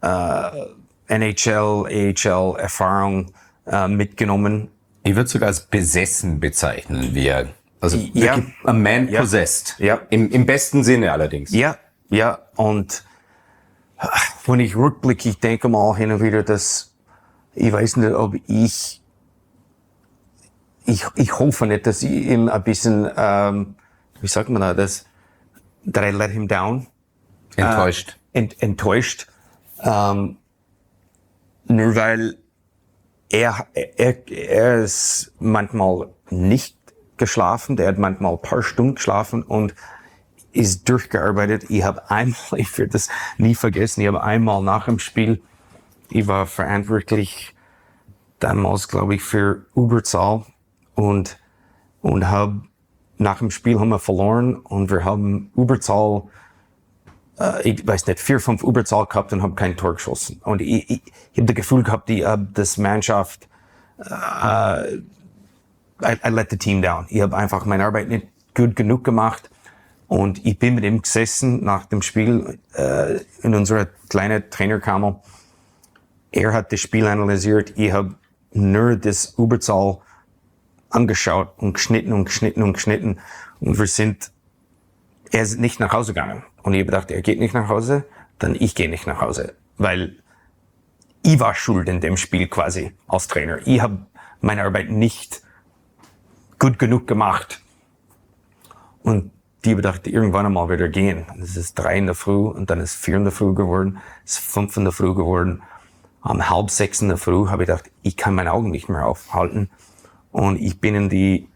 NHL, AHL Erfahrung mitgenommen. Ich würde sogar als besessen bezeichnen, wie er, also wirklich a man possessed. Ja. Im besten Sinne allerdings. Ja, und wenn ich rückblicke, ich denke mal hin und wieder, dass ich weiß nicht, ob ich hoffe nicht, dass ich ihm ein bisschen, wie sagt man das, that I let him down. Enttäuscht. Enttäuscht. Nur weil er ist manchmal nicht geschlafen, der hat manchmal ein paar Stunden geschlafen und ist durchgearbeitet. Ich habe einmal, ich werde das nie vergessen, ich habe einmal nach dem Spiel, ich war verantwortlich damals, glaube ich, für Überzahl und habe nach dem Spiel haben wir verloren und wir haben Überzahl, ich weiß nicht, 4-5 Überzahl gehabt und habe kein Tor geschossen. Und ich habe das Gefühl gehabt, ich habe das Mannschaft, I let the team down. Ich habe einfach meine Arbeit nicht gut genug gemacht. Und ich bin mit ihm gesessen nach dem Spiel in unserer kleinen Trainerkammer. Er hat das Spiel analysiert. Ich habe nur das Überzahl angeschaut und geschnitten. Und er ist nicht nach Hause gegangen. Und ich habe gedacht, er geht nicht nach Hause, dann ich gehe nicht nach Hause. Weil ich war schuld in dem Spiel quasi als Trainer. Ich habe meine Arbeit nicht gut genug gemacht. Und die bedachte, irgendwann einmal wieder gehen. Es ist 3 in der Früh und dann ist 4 in der Früh geworden, es ist 5 in der Früh geworden. Um 5:30 in der Früh habe ich gedacht, ich kann meine Augen nicht mehr aufhalten. Und ich bin in die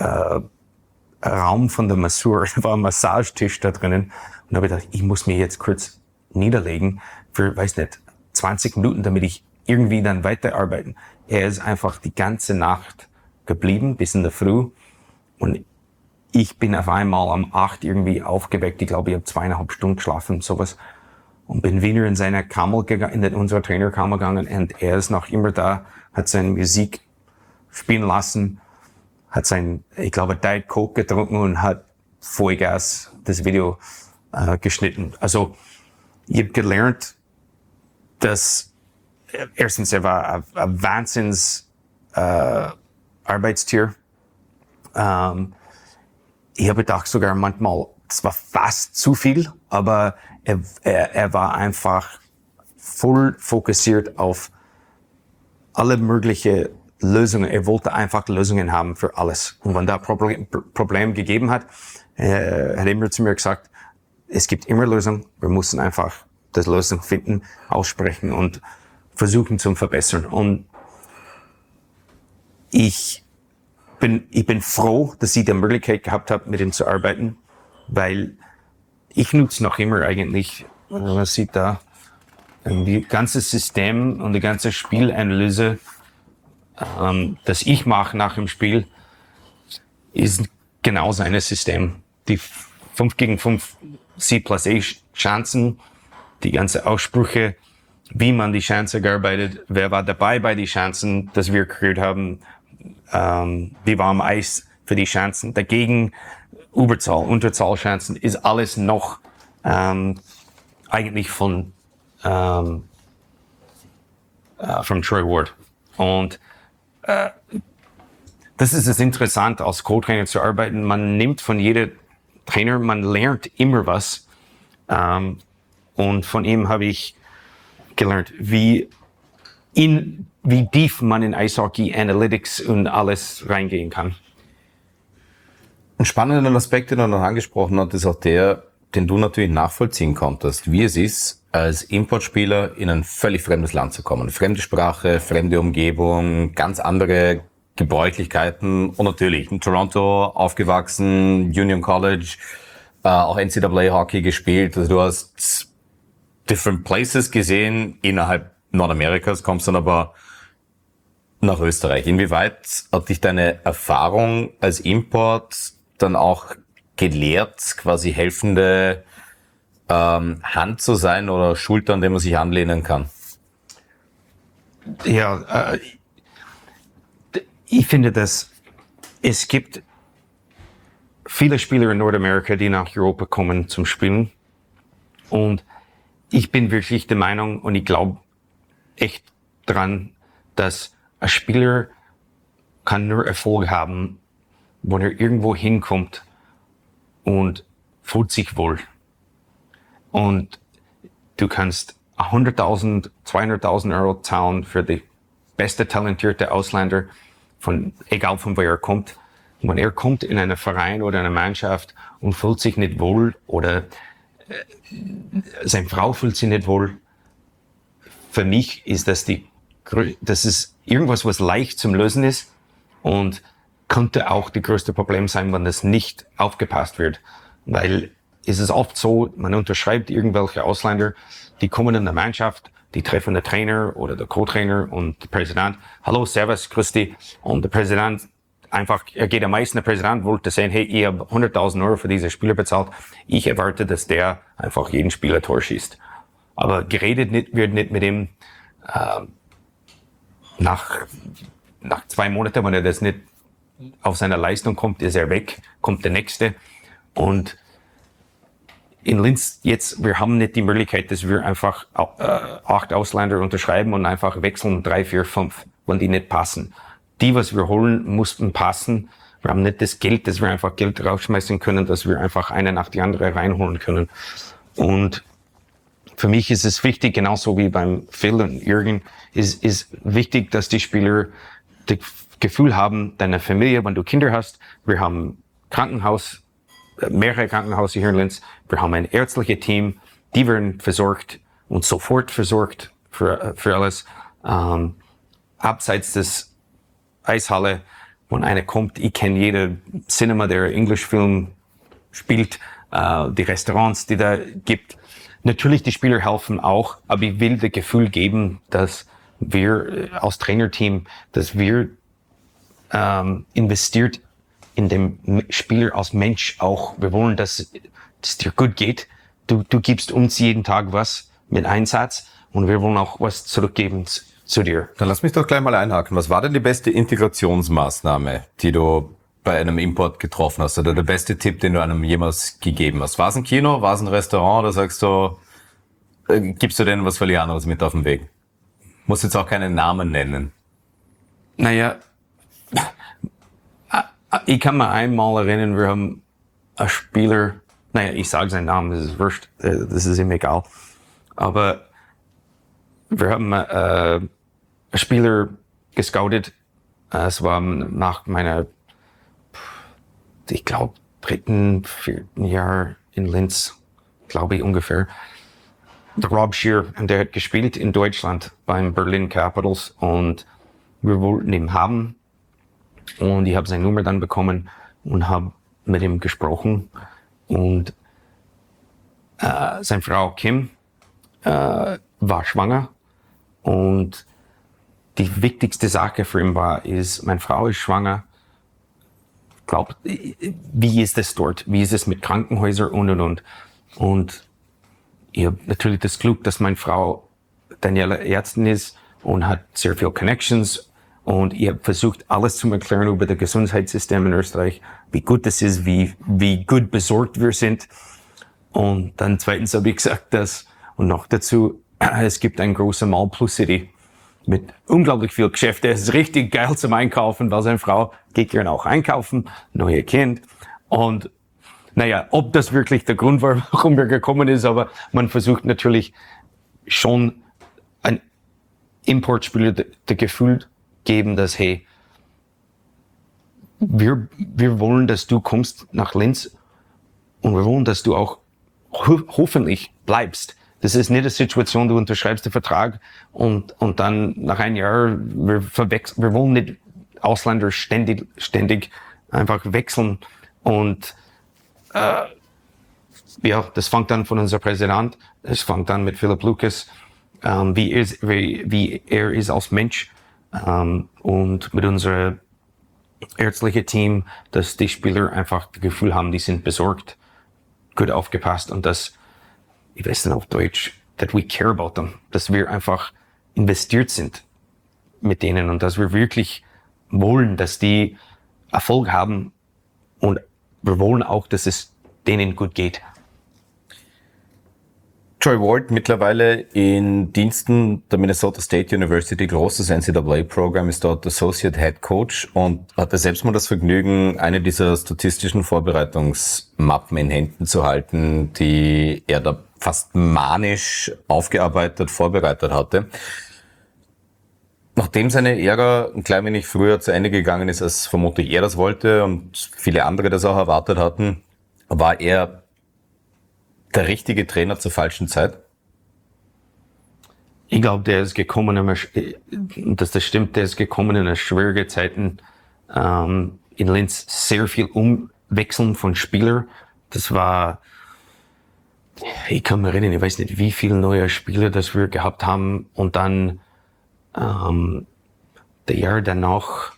Raum von der Masseur, da war ein Massagetisch da drinnen und habe gedacht, ich muss mir jetzt kurz niederlegen für, weiß nicht, 20 Minuten, damit ich irgendwie dann weiterarbeiten. Er ist einfach die ganze Nacht geblieben, bis in der Früh und ich bin auf einmal um 8 irgendwie aufgeweckt. Ich glaube, ich habe 2,5 Stunden geschlafen, sowas. Und bin wieder in seine Kammer gegangen, in unsere Trainerkammer gegangen. Und er ist noch immer da, hat seine Musik spielen lassen, hat ich glaube, Diet Coke getrunken und hat Vollgas das Video geschnitten. Also, ich habe gelernt, dass erstens, er war ein Wahnsinns Arbeitstier. Ich habe gedacht sogar manchmal, das war fast zu viel, aber er war einfach voll fokussiert auf alle möglichen Lösungen. Er wollte einfach Lösungen haben für alles. Und wenn da Problem gegeben hat, hat er immer zu mir gesagt, es gibt immer Lösungen. Wir müssen einfach das Lösung finden, aussprechen und versuchen zu verbessern. Und ich bin froh, dass ich die Möglichkeit gehabt habe, mit ihm zu arbeiten, weil ich nutze noch immer eigentlich, man sieht da, die ganze System und die ganze Spielanalyse, das ich mache nach dem Spiel, ist genau sein System. Die 5 gegen 5 C+A Chancen, die ganze Aussprüche, wie man die Chance gearbeitet, wer war dabei bei den Chancen, dass wir kreiert haben, wie war am Eis für die Chancen, dagegen Überzahl, Unterzahlchancen, ist alles noch eigentlich von Troy Ward. Und Das ist es interessant, als Co-Trainer zu arbeiten. Man nimmt von jedem Trainer, man lernt immer was. Und von ihm habe ich gelernt, wie tief man in Eishockey, Analytics und alles reingehen kann. Ein spannender Aspekt, den er noch angesprochen hat, ist auch der, den du natürlich nachvollziehen konntest, wie es ist, als Importspieler in ein völlig fremdes Land zu kommen. Fremde Sprache, fremde Umgebung, ganz andere Gebräuchlichkeiten und natürlich in Toronto aufgewachsen, Union College, auch NCAA-Hockey gespielt. Also du hast different places gesehen innerhalb Nordamerikas, kommst dann aber nach Österreich. Inwieweit hat dich deine Erfahrung als Import dann auch gelehrt, quasi helfende Hand zu sein oder Schulter, an der man sich anlehnen kann? Ja, ich finde, dass es gibt viele Spieler in Nordamerika, die nach Europa kommen zum Spielen. Und ich bin wirklich der Meinung und ich glaube echt dran, dass ein Spieler kann nur Erfolg haben, wenn er irgendwo hinkommt und fühlt sich wohl. Und du kannst 100.000, 200.000 Euro zahlen für die beste talentierte Ausländer, egal von woher er kommt. Und wenn er kommt in einen Verein oder eine Mannschaft und fühlt sich nicht wohl oder seine Frau fühlt sich nicht wohl, für mich ist das ist irgendwas, was leicht zum Lösen ist und könnte auch das größte Problem sein, wenn das nicht aufgepasst wird. Weil es ist oft so, man unterschreibt irgendwelche Ausländer, die kommen in der Mannschaft, die treffen den Trainer oder der Co-Trainer und der Präsident. Hallo, servus, grüß dich. Und der Präsident er geht am meisten, der Präsident wollte sehen, hey, ich habe 100.000 Euro für diese Spieler bezahlt. Ich erwarte, dass der einfach jeden Spieler Tor schießt. Aber geredet wird nicht mit ihm. Nach 2 Monaten, wenn er das nicht auf seiner Leistung kommt, ist er weg, kommt der Nächste. Und in Linz jetzt, wir haben nicht die Möglichkeit, dass wir einfach 8 Ausländer unterschreiben und einfach wechseln 3, 4, 5, wenn die nicht passen. Die, was wir holen, mussten passen. Wir haben nicht das Geld, dass wir einfach Geld rausschmeißen können, dass wir einfach eine nach die andere reinholen können. Und für mich ist es wichtig, genauso wie beim Phil und Jürgen, ist wichtig, dass die Spieler das Gefühl haben, deine Familie, wenn du Kinder hast, wir haben mehrere Krankenhäuser hier in Linz, wir haben ein ärztliches Team, die werden versorgt und sofort versorgt für alles. Abseits des Eishalle, wenn einer kommt, ich kenne jede Cinema, der English-Film spielt, die Restaurants, die da gibt. Natürlich, die Spieler helfen auch, aber ich will das Gefühl geben, dass wir als Trainerteam, dass wir investiert in dem Spieler als Mensch auch. Wir wollen, dass es dir gut geht. Du gibst uns jeden Tag was mit Einsatz und wir wollen auch was zurückgeben zu dir. Dann lass mich doch gleich mal einhaken. Was war denn die beste Integrationsmaßnahme, die du bei einem Import getroffen hast? Oder der beste Tipp, den du einem jemals gegeben hast? War es ein Kino? War es ein Restaurant? Oder sagst du, gibst du denen was völlig anderes mit auf den Weg? Muss jetzt auch keinen Namen nennen. Naja, ich kann mir einmal erinnern, wir haben einen Spieler, ich sage seinen Namen, das ist wurscht, das ist ihm egal. Aber wir haben einen Spieler gescoutet. Es war nach meiner, ich glaube, 3., 4. Jahr in Linz, glaube ich ungefähr. Der Rob Shear, und der hat gespielt in Deutschland beim Berlin Capitals und wir wollten ihn haben. Und ich habe seine Nummer dann bekommen und habe mit ihm gesprochen. Und seine Frau Kim war schwanger. Und die wichtigste Sache für ihn ist, meine Frau ist schwanger. Glaubt, wie ist es dort? Wie ist es mit Krankenhäusern und. Und ich habe natürlich das Glück, dass meine Frau Daniela Ärztin ist und hat sehr viel Connections. Und ich habe versucht, alles zu erklären über das Gesundheitssystem in Österreich, wie gut das ist, wie gut besorgt wir sind. Und dann zweitens habe ich gesagt, und noch dazu, es gibt ein großes Mall Plus City mit unglaublich viel Geschäft. Er ist richtig geil zum Einkaufen, weil seine Frau geht gerne auch einkaufen, neue Kind. Und naja, ob das wirklich der Grund war, warum er gekommen ist, aber man versucht natürlich schon ein Importspieler das Gefühl geben, dass, hey, wir wollen, dass du kommst nach Linz und wir wollen, dass du auch hoffentlich bleibst. Das ist nicht eine Situation, du unterschreibst den Vertrag und dann nach einem Jahr, wir wollen nicht Ausländer ständig einfach wechseln und ja, das fängt dann von unserem Präsident, es fängt an mit Philipp Lucas, wie er ist als Mensch und mit unserem ärztlichen Team, dass die Spieler einfach das Gefühl haben, die sind besorgt, gut aufgepasst und dass, ich weiß nicht auf Deutsch, that we care about them, dass wir einfach investiert sind mit denen und dass wir wirklich wollen, dass die Erfolg haben und wir wollen auch, dass es denen gut geht. Troy Ward mittlerweile in Diensten der Minnesota State University, großes NCAA-Programm, ist dort Associate Head Coach und hatte selbst mal das Vergnügen, eine dieser statistischen Vorbereitungsmappen in Händen zu halten, die er da fast manisch aufgearbeitet, vorbereitet hatte. Nachdem seine Ära ein klein wenig früher zu Ende gegangen ist, als vermutlich er das wollte und viele andere das auch erwartet hatten, war er der richtige Trainer zur falschen Zeit? Ich glaube, der ist gekommen, dass das stimmt, der ist gekommen in schwierigen Zeiten. In Linz sehr viel Umwechseln von Spielern. Das war, ich kann mich erinnern, ich weiß nicht, wie viele neue Spieler das wir gehabt haben. Und dann, der Jahr danach,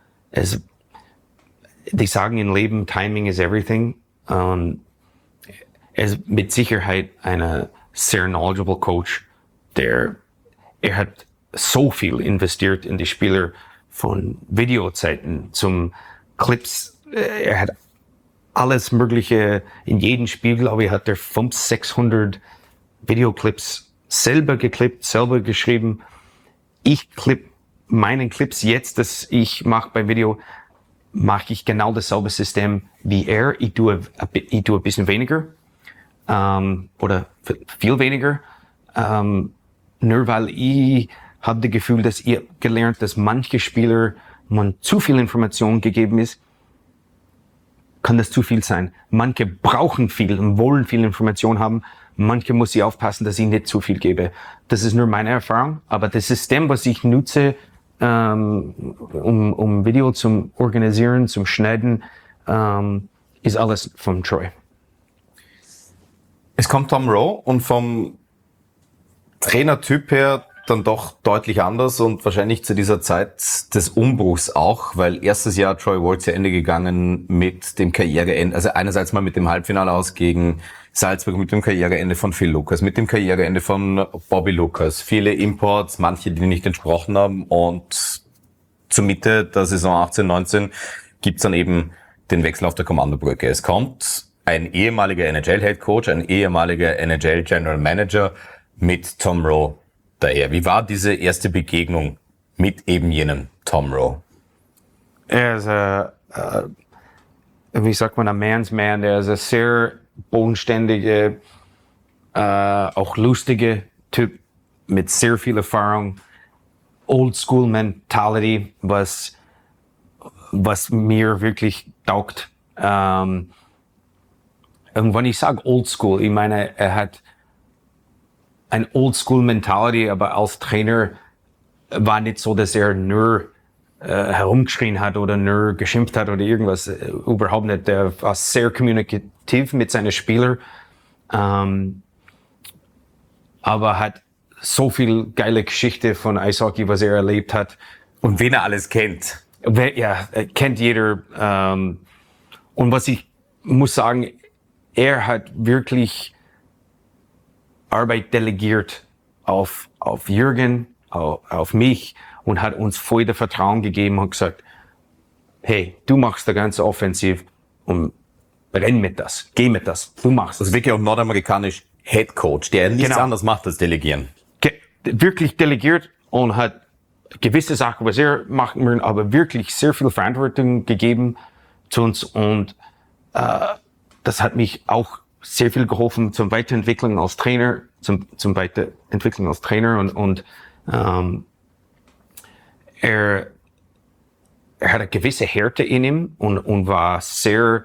die sagen im Leben, Timing is everything. Er ist mit Sicherheit ein sehr knowledgeable Coach, er hat so viel investiert in die Spieler, von Videozeiten zum Clips. Er hat alles Mögliche in jedem Spiel, glaube ich, hat er 500-600 Videoclips selber geklippt, selber geschrieben. Ich klipp meinen Clips jetzt, das ich mache bei Video, mache ich genau dasselbe System wie er. Ich tue ein bisschen weniger. Oder viel weniger, nur weil ich habe das Gefühl, dass ich gelernt, dass manche Spieler, man zu viel Information gegeben ist, kann das zu viel sein. Manche brauchen viel und wollen viel Information haben, manche muss ich aufpassen, dass ich nicht zu viel gebe. Das ist nur meine Erfahrung, aber das System, was ich nutze, um Video zum Organisieren, zum Schneiden, ist alles von Troy. Es kommt Tom Rowe und vom Trainertyp her dann doch deutlich anders und wahrscheinlich zu dieser Zeit des Umbruchs auch, weil erstes Jahr Troy Ward zu Ende gegangen mit dem Karriereende, also einerseits mal mit dem Halbfinale aus gegen Salzburg, mit dem Karriereende von Phil Lucas, mit dem Karriereende von Bobby Lucas, viele Imports, manche, die nicht entsprochen haben und zur Mitte der Saison 18-19 gibt's dann eben den Wechsel auf der Kommandobrücke. Es kommt ein ehemaliger NHL-Head-Coach, ein ehemaliger NHL-General Manager mit Tom Rowe daher. Wie war diese erste Begegnung mit eben jenem Tom Rowe? Er ist wie sagt man, ein Man's Man. Er ist ein sehr bodenständiger, auch lustiger Typ mit sehr viel Erfahrung, Old-School-Mentality, was mir wirklich taugt. Und wenn ich sage Oldschool, ich meine, er hat ein Oldschool-Mentality, aber als Trainer war nicht so, dass er nur herumgeschrien hat oder nur geschimpft hat oder irgendwas. Überhaupt nicht. Er war sehr kommunikativ mit seinen Spielern, aber hat so viel geile Geschichte von Eishockey, was er erlebt hat. Und wen er alles kennt. Ja, kennt jeder. Und was ich muss sagen, er hat wirklich Arbeit delegiert auf Jürgen, auf mich und hat uns voll das Vertrauen gegeben und gesagt, hey, du machst das ganze offensiv und renn mit das, geh mit das, du machst das. Also wirklich auch nordamerikanisch Head Coach, der nichts anderes macht als delegieren. Wirklich delegiert und hat gewisse Sachen, was er machen will, aber wirklich sehr viel Verantwortung gegeben zu uns und das hat mich auch sehr viel geholfen zum Weiterentwickeln als Trainer, zum Weiterentwickeln als Trainer und er hat eine gewisse Härte in ihm und war sehr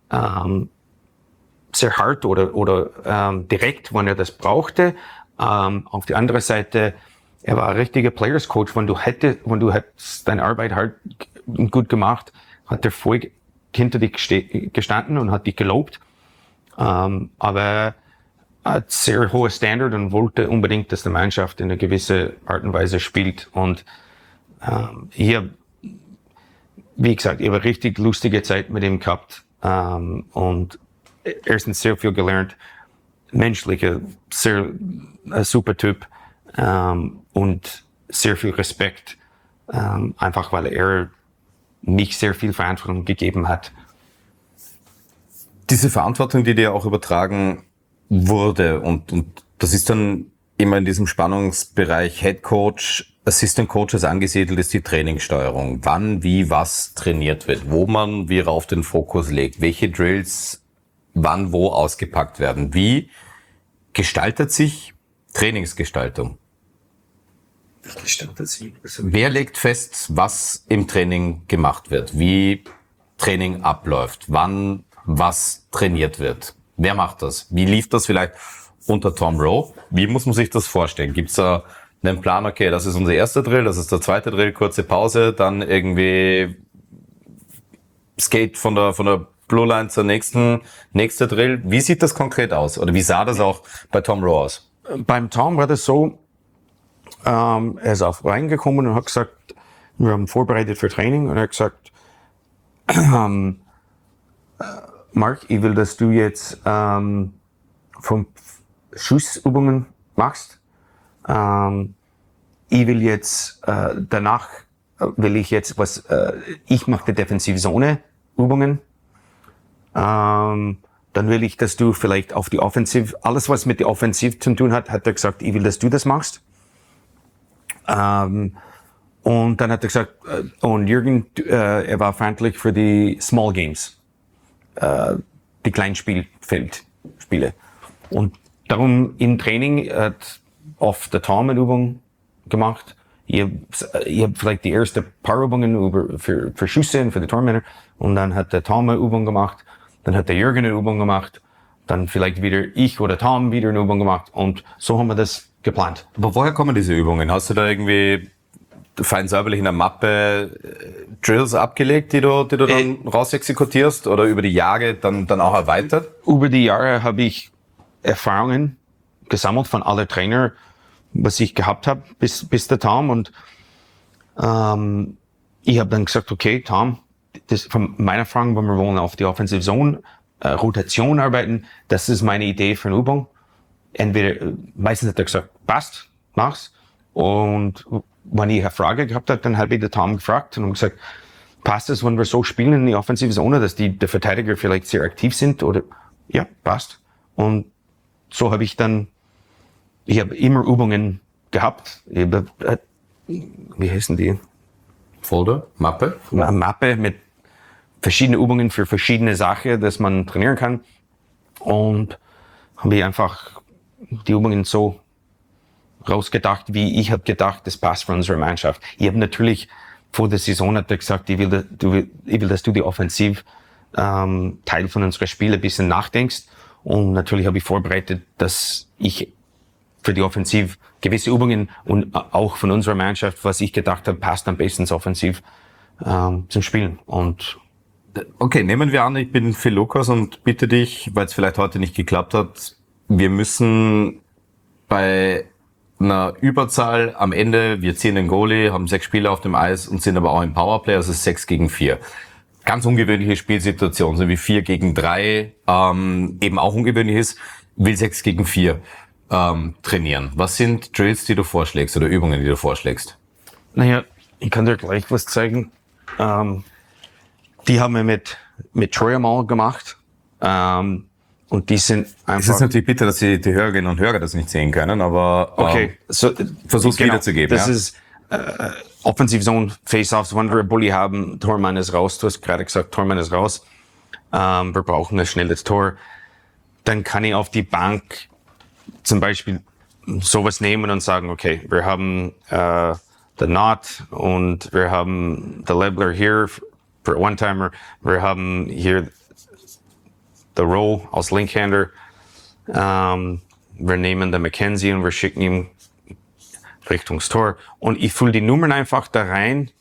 hart oder direkt, wenn er das brauchte. Auf die andere Seite, er war ein richtiger Players Coach. Wenn du hättest deine Arbeit hart und gut gemacht, hat er voll hinter dich gestanden und hat dich gelobt. Aber er hat sehr hohe Standard und wollte unbedingt, dass die Mannschaft in eine gewisse Art und Weise spielt. Und hier, wie gesagt, ich habe eine richtig lustige Zeit mit ihm gehabt. Und erstens sehr viel gelernt, menschlicher, ein super Typ und sehr viel Respekt, einfach weil er mich sehr viel Verantwortung gegeben hat. Diese Verantwortung, die dir auch übertragen wurde und das ist dann immer in diesem Spannungsbereich Head Coach, Assistant Coaches angesiedelt ist die Trainingssteuerung. Wann, wie, was trainiert wird, wo man wie rauf den Fokus legt, welche Drills wann wo ausgepackt werden. Wie gestaltet sich Trainingsgestaltung? Wer legt fest, was im Training gemacht wird, wie Training abläuft, wann was trainiert wird? Wer macht das? Wie lief das vielleicht unter Tom Rowe? Wie muss man sich das vorstellen? Gibt's da einen Plan, okay, das ist unser erster Drill, das ist der zweite Drill, kurze Pause, dann irgendwie Skate von der Blue Line zur nächste Drill. Wie sieht das konkret aus? Oder wie sah das auch bei Tom Rowe aus? Beim Tom war das so, er ist auch reingekommen und hat gesagt, wir haben vorbereitet für Training und er hat gesagt, Mark, ich will, dass du jetzt 5 Schussübungen machst. Ich will jetzt danach ich mache die Defensivzone-Übungen. Dann will ich, dass du vielleicht auf die Offensive, alles was mit der Offensive zu tun hat, hat er gesagt, ich will, dass du das machst. Und dann hat er gesagt, und Jürgen, er war verantwortlich für die Small Games, die Kleinspiele. Und darum im Training hat oft der Tom eine Übung gemacht. Ich hab vielleicht die erste paar Übungen für Schüsse und für die Tormänner. Und dann hat der Tom eine Übung gemacht. Dann hat der Jürgen eine Übung gemacht. Dann vielleicht wieder ich oder Tom wieder eine Übung gemacht. Und so haben wir das geplant. Aber woher kommen diese Übungen? Hast du da irgendwie fein säuberlich in der Mappe Drills abgelegt, die du dann rausexekutierst oder über die Jahre dann auch erweitert? Über die Jahre habe ich Erfahrungen gesammelt von allen Trainern, was ich gehabt habe, bis der Tom. Und ich habe dann gesagt, okay, Tom, das von meiner Erfahrung, wenn wir wollen auf die Offensive Zone Rotation arbeiten, das ist meine Idee für eine Übung. Meistens hat er gesagt, passt, mach's. Und wenn ich eine Frage gehabt habe, dann habe ich den Tom gefragt und gesagt, passt es, wenn wir so spielen in die Offensive Zone, dass die Verteidiger vielleicht sehr aktiv sind? Oder ja, passt. Und so habe ich habe immer Übungen gehabt. Wie heißen die? Folder? Mappe? Eine Mappe mit verschiedenen Übungen für verschiedene Sachen, dass man trainieren kann. Und habe ich einfach die Übungen so rausgedacht, wie ich habe gedacht, das passt für unsere Mannschaft. Ich habe natürlich vor der Saison hat er gesagt, ich will, dass du die Offensiv Teil von unserer Spiele ein bisschen nachdenkst. Und natürlich habe ich vorbereitet, dass ich für die Offensiv gewisse Übungen und auch von unserer Mannschaft, was ich gedacht habe, passt am besten ins Offensiv zum Spielen. Und okay, nehmen wir an, ich bin Phil Lukas und bitte dich, weil es vielleicht heute nicht geklappt hat, wir müssen bei einer Überzahl am Ende, wir ziehen den Goalie, haben 6 Spieler auf dem Eis und sind aber auch im Powerplay, also 6 gegen 4. Ganz ungewöhnliche Spielsituation, so wie 4 gegen 3, eben auch ungewöhnlich ist, will 6 gegen 4 trainieren. Was sind Drills, die du vorschlägst oder Übungen, die du vorschlägst? naja, ich kann dir gleich was zeigen. Die haben wir mit Troy mal gemacht. Und die sind einfach... Es ist natürlich bitter, dass die Hörerinnen und Hörer das nicht sehen können, aber okay, so, versuch's wiederzugeben. Das ja? ist Offensivzone, Face-Offs, wenn wir einen Bully haben, Tormann ist raus, du hast gerade gesagt, Tormann ist raus. Wir brauchen ein schnelles Tor. Dann kann ich auf die Bank zum Beispiel sowas nehmen und sagen, okay, wir haben the Knot und wir haben the Lebler hier für One-Timer, wir haben hier the Rowe als Linkhander, wir nehmen den McKenzie und wir schicken ihn Richtung Tor und ich fülle die Nummern einfach da rein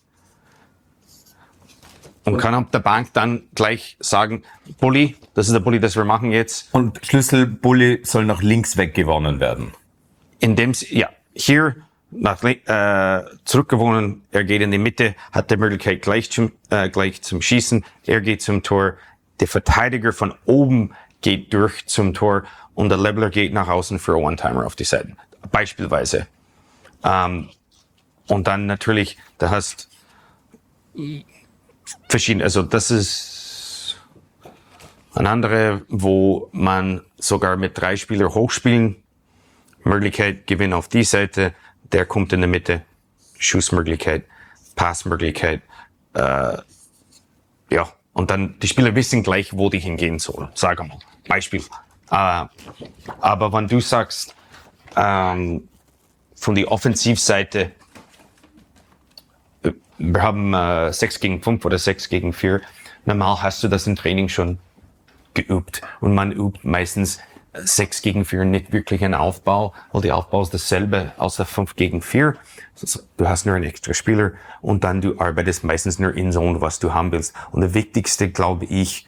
und kann auf der Bank dann gleich sagen, Bully, das ist der Bully, das wir machen jetzt. Und Schlüsselbully soll nach links weggewonnen werden. Hier zurückgewonnen, er geht in die Mitte, hat die Möglichkeit gleich zum Schießen, er geht zum Tor, der Verteidiger von oben geht durch zum Tor und der Leveler geht nach außen für einen One-Timer auf die Seiten, beispielsweise. Und dann natürlich, da hast verschiedene, also das ist ein andere, wo man sogar mit 3 Spielern hochspielen, Möglichkeit, Gewinn auf die Seite, der kommt in der Mitte, Schussmöglichkeit, Passmöglichkeit, und dann die Spieler wissen gleich, wo die hingehen sollen, sagen wir mal, Beispiel. Aber wenn du sagst, von der Offensivseite, wir haben 6 gegen 5 oder 6 gegen 4. Normal hast du das im Training schon geübt. Und man übt meistens 6 gegen 4 nicht wirklich einen Aufbau, weil der Aufbau ist dasselbe als der 5 gegen 4. Du hast nur einen extra Spieler und dann du arbeitest meistens nur in Zone, was du haben willst. Und der wichtigste, glaube ich,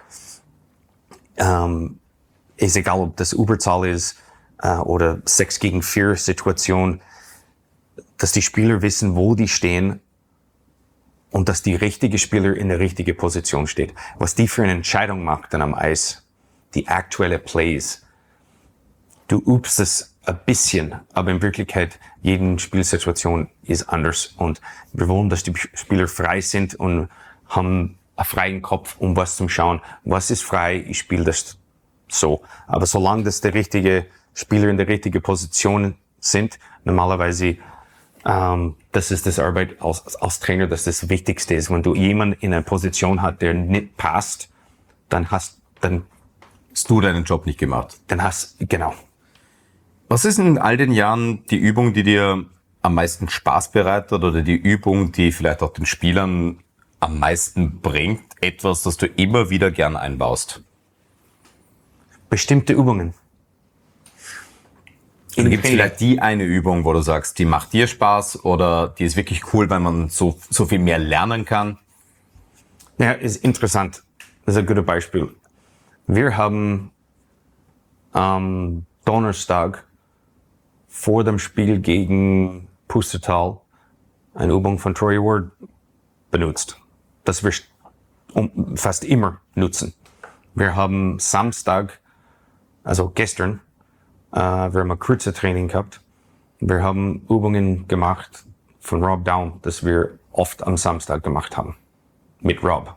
ist egal, ob das Überzahl ist oder 6 gegen 4 Situation, dass die Spieler wissen, wo die stehen und dass die richtige Spieler in der richtigen Position steht. Was die für eine Entscheidung macht dann am Eis, die aktuelle Plays. Du übst es ein bisschen, aber in Wirklichkeit, jede Spielsituation ist anders. Und wir wollen, dass die Spieler frei sind und haben einen freien Kopf, um was zu schauen. Was ist frei? Ich spiele das so. Aber solange das der richtige Spieler in der richtigen Position sind, normalerweise das ist das Arbeit als Trainer, dass das Wichtigste ist. Wenn du jemanden in einer Position hast, der nicht passt, dann hast du deinen Job nicht gemacht. Genau. Was ist in all den Jahren die Übung, die dir am meisten Spaß bereitet oder die Übung, die vielleicht auch den Spielern am meisten bringt? Etwas, das du immer wieder gern einbaust? Bestimmte Übungen. Gibt es vielleicht die eine Übung, wo du sagst, die macht dir Spaß oder die ist wirklich cool, weil man so viel mehr lernen kann? Ja, ist interessant. Das ist ein gutes Beispiel. Wir haben am Donnerstag vor dem Spiel gegen Pustertal eine Übung von Troy Ward benutzt, das wir fast immer nutzen. Wir haben Samstag, also gestern, wir haben ein kurzes Training gehabt. Wir haben Übungen gemacht von Rob Down, das wir oft am Samstag gemacht haben. Mit Rob.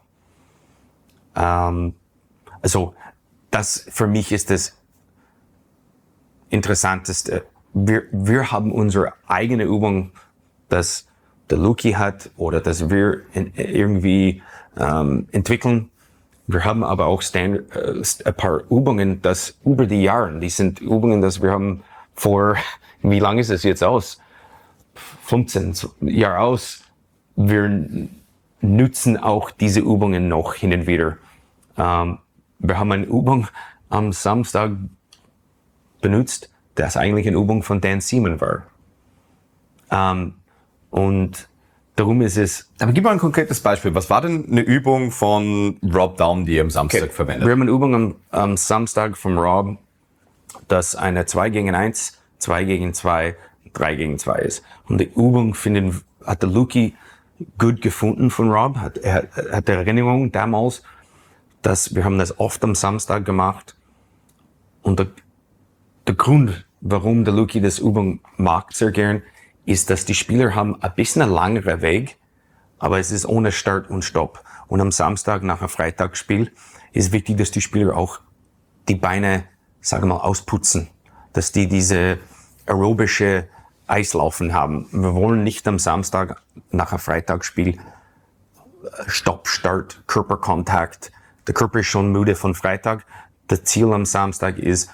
Also, das für mich ist das Interessanteste. Wir haben unsere eigene Übung, dass der Luki hat oder dass wir irgendwie entwickeln. Wir haben aber auch ein paar Übungen, das über die Jahre, die sind Übungen, dass wir haben vor, wie lange ist es jetzt aus? 15 Jahre aus. Wir nutzen auch diese Übungen noch hin und wieder. Wir haben eine Übung am Samstag benutzt, das eigentlich eine Übung von Dan Seaman war. Und darum ist es... Aber gib mal ein konkretes Beispiel. Was war denn eine Übung von Rob Down, die ihr am Samstag verwendet? Wir haben eine Übung am Samstag von Rob, das eine 2 gegen 1, 2 gegen 2, 3 gegen 2 ist. Und die Übung hat der Luki gut gefunden von Rob, hat der Erinnerung damals, dass wir haben das oft am Samstag gemacht. Und der Grund, warum der Luki das Übung mag sehr gern, ist, dass die Spieler haben ein bisschen einen langeren Weg, aber es ist ohne Start und Stopp. Und am Samstag nach einem Freitagsspiel ist wichtig, dass die Spieler auch die Beine, sagen wir mal, ausputzen. Dass die diese aerobische Eislaufen haben. Wir wollen nicht am Samstag nach einem Freitagsspiel Stopp, Start, Körperkontakt. Der Körper ist schon müde von Freitag. Das Ziel am Samstag ist,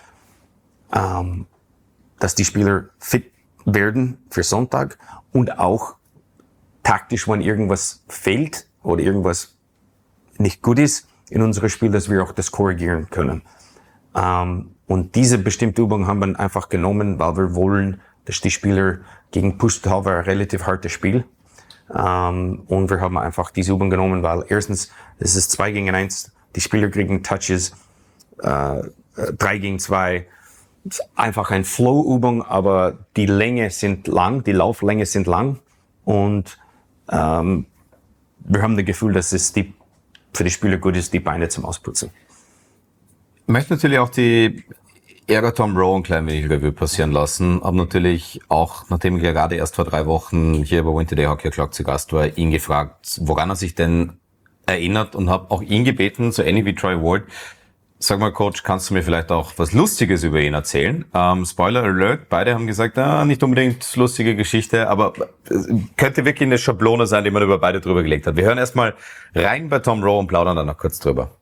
dass die Spieler fit werden für Sonntag und auch taktisch, wenn irgendwas fehlt oder irgendwas nicht gut ist in unserem Spiel, dass wir auch das korrigieren können. Und diese bestimmte Übung haben wir einfach genommen, weil wir wollen, dass die Spieler gegen Pustow ein relativ hartes Spiel. Und wir haben einfach diese Übung genommen, weil erstens, es ist 2 gegen 1, die Spieler kriegen Touches, 3 gegen 2, einfach eine Flow-Übung, aber die Länge sind lang, die Lauflänge sind lang und wir haben das Gefühl, dass es für die Spieler gut ist, die Beine zum Ausputzen. Ich möchte natürlich auch die Ära Tom Rowe ein klein wenig Revue passieren lassen. Habe natürlich auch, nachdem ich ja gerade erst vor 3 Wochen hier bei Winter Day Hockey O'Clock zu Gast war, ihn gefragt, woran er sich denn erinnert und habe auch ihn gebeten, so ähnlich wie Troy Ward. Sag mal, Coach, kannst du mir vielleicht auch was Lustiges über ihn erzählen? Spoiler Alert, beide haben gesagt, nicht unbedingt lustige Geschichte, aber könnte wirklich eine Schablone sein, die man über beide drüber gelegt hat. Wir hören erstmal rein bei Tom Rowe und plaudern dann noch kurz drüber.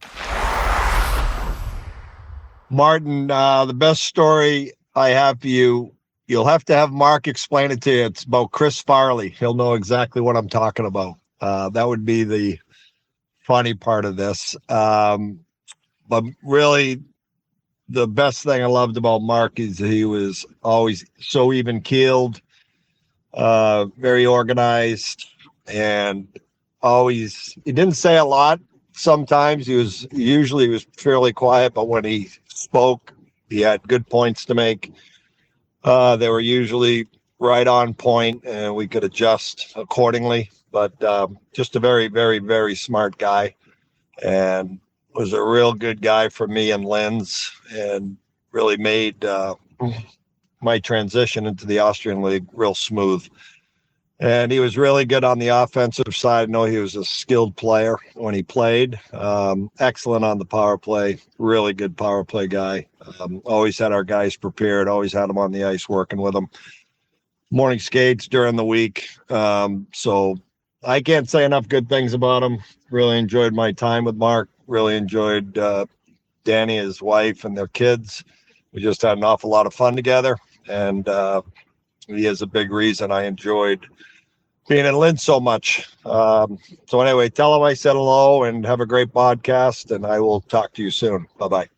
Martin, the best story I have for you, you'll have to have Mark explain it to you. It's about Chris Farley. He'll know exactly what I'm talking about. That would be the funny part of this. But really, the best thing I loved about Mark is he was always so even-keeled, very organized, and always, he didn't say a lot. Sometimes he was fairly quiet, but when he spoke, he had good points to make. They were usually right on point, and we could adjust accordingly. But just a very, very, very smart guy, and was a real good guy for me and Lens, and really made my transition into the Austrian League real smooth. And he was really good on the offensive side. I know he was a skilled player when he played. Excellent on the power play. Really good power play guy. Always had our guys prepared. Always had them on the ice working with them. Morning skates during the week. So I can't say enough good things about him. Really enjoyed my time with Mark. Really enjoyed Danny, his wife, and their kids. We just had an awful lot of fun together. And he is a big reason I enjoyed being in Linz so much. So anyway, tell him I said hello and have a great podcast, and I will talk to you soon. Bye-bye.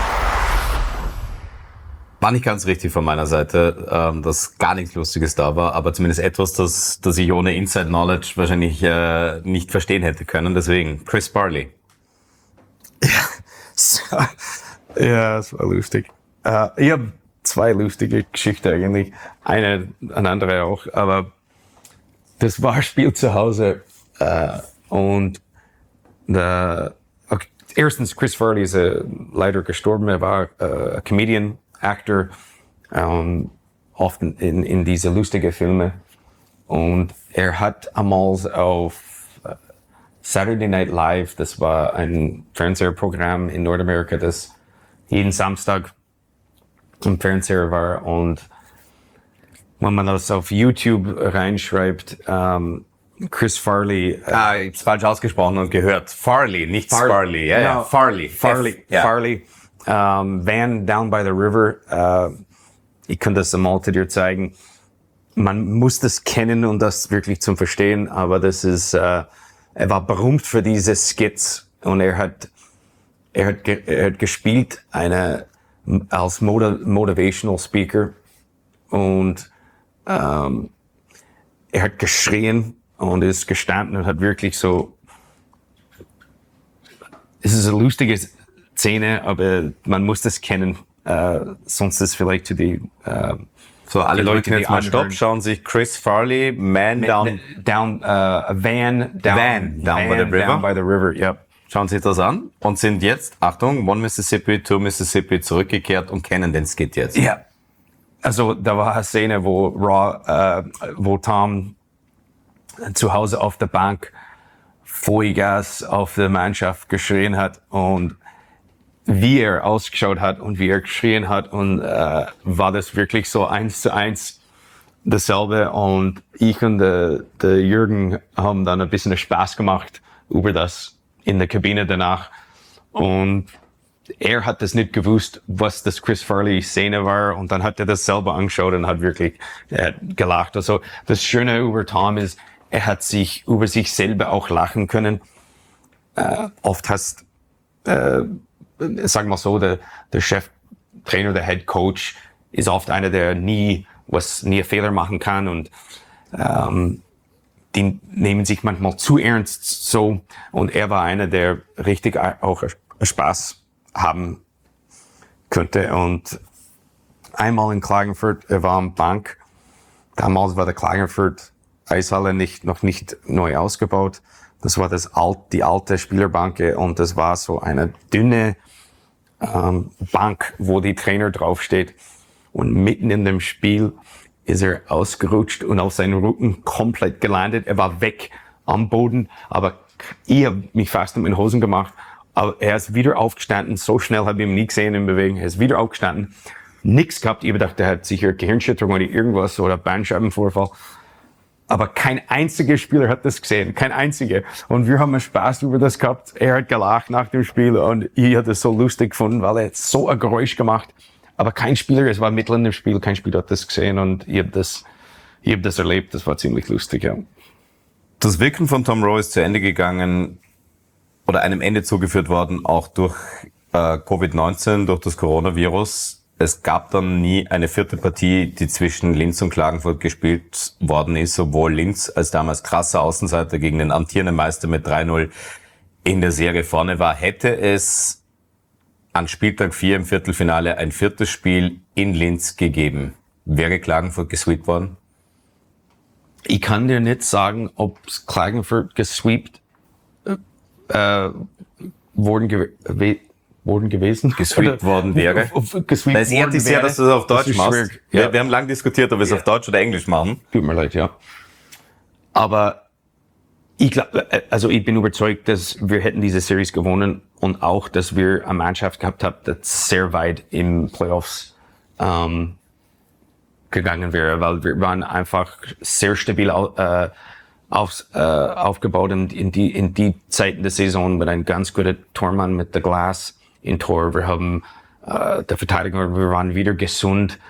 War nicht ganz richtig von meiner Seite, dass gar nichts Lustiges da war, aber zumindest etwas, das ich ohne Inside Knowledge wahrscheinlich nicht verstehen hätte können. Deswegen, Chris Farley. Ja, es war lustig. Ich habe 2 lustige Geschichten eigentlich. Eine andere auch, aber das war ein Spiel zu Hause und erstens, Chris Farley ist leider gestorben. Er war ein Comedian, Actor, oft in diese lustigen Filme, und er hat einmal auf Saturday Night Live, das war ein Fernsehprogramm in Nordamerika, das jeden Samstag im Fernseher war, und wenn man das auf YouTube reinschreibt, Chris Farley. Ich hab's falsch ausgesprochen und gehört. Farley, nicht Farley. Ja, Farley. Farley. Farley. Van Down by the River. Ich kann das einmal zu dir zeigen. Man muss das kennen, um das wirklich zu verstehen, aber das ist, er war berühmt für diese Skits, und er hat gespielt als Motivational Speaker, und er hat geschrien und ist gestanden und hat wirklich so, es ist eine lustige Szene, aber man muss das kennen, sonst ist vielleicht für die so alle die Leute jetzt mal anhören. Stopp, schauen sich Chris Farley, Van Down by the River, ja. Schauen sich das an und sind jetzt, Achtung, One Mississippi, Two Mississippi zurückgekehrt und kennen den Skit jetzt. Ja. Also da war eine Szene, wo Tom zu Hause auf der Bank Vollgas auf der Mannschaft geschrien hat, und wie er ausgeschaut hat und wie er geschrien hat, und war das wirklich so 1:1 dasselbe und ich und der Jürgen haben dann ein bisschen Spaß gemacht über das in der Kabine danach. Und er hat das nicht gewusst, was das Chris Farley Szene war, und dann hat er das selber angeschaut und hat wirklich gelacht. Also das Schöne über Tom ist, er hat sich über sich selber auch lachen können. Oft hast, sagen wir so, der Cheftrainer, der Head Coach ist oft einer, der nie einen Fehler machen kann, und die nehmen sich manchmal zu ernst so, und er war einer, der richtig auch Spaß haben könnte. Und einmal in Klagenfurt, er war am Bank, damals war der Klagenfurt Eishalle noch nicht neu ausgebaut. Das war die alte Spielerbank, und das war so eine dünne Bank, wo die Trainer draufsteht. Und mitten in dem Spiel ist er ausgerutscht und auf seinen Rücken komplett gelandet. Er war weg am Boden, aber ich habe mich fast in den Hosen gemacht. Aber er ist wieder aufgestanden. So schnell habe ich ihn nie gesehen in Bewegung. Er ist wieder aufgestanden. Nichts gehabt. Ich dachte, er hat sicher Gehirnschütterung oder irgendwas oder Bandscheibenvorfall. Aber kein einziger Spieler hat das gesehen. Kein einziger. Und wir haben Spaß über das gehabt. Er hat gelacht nach dem Spiel und ich hatte es so lustig gefunden, weil er hat so ein Geräusch gemacht. Aber kein Spieler, es war mitten in dem Spiel, kein Spieler hat das gesehen, und ich hab das erlebt. Das war ziemlich lustig, ja. Das Wirken von Tom Rowe ist zu Ende gegangen oder einem Ende zugeführt worden, auch durch Covid-19, durch das Coronavirus. Es gab dann nie eine vierte Partie, die zwischen Linz und Klagenfurt gespielt worden ist, obwohl Linz als damals krasser Außenseiter gegen den amtierenden Meister mit 3-0 in der Serie vorne war. Hätte es an Spieltag 4 im Viertelfinale ein viertes Spiel in Linz gegeben, wäre Klagenfurt gesweept worden? Ich kann dir nicht sagen, ob Klagenfurt gesweept worden gewesen. Gesweept worden wäre. Es ehrt dich sehr, dass du es auf Deutsch machst. Ja. Wir haben lange diskutiert, ob wir es auf Deutsch oder Englisch machen. Tut mir leid, ja. Aber ich bin überzeugt, dass wir hätten diese Series gewonnen, und auch, dass wir eine Mannschaft gehabt haben, das sehr weit im Playoffs gegangen wäre, weil wir waren einfach sehr stabil aufgebaut in die Zeiten der Saison mit einem ganz guten Tormann mit der Glas im Tor. Wir haben der Verteidiger, wir waren wieder gesund.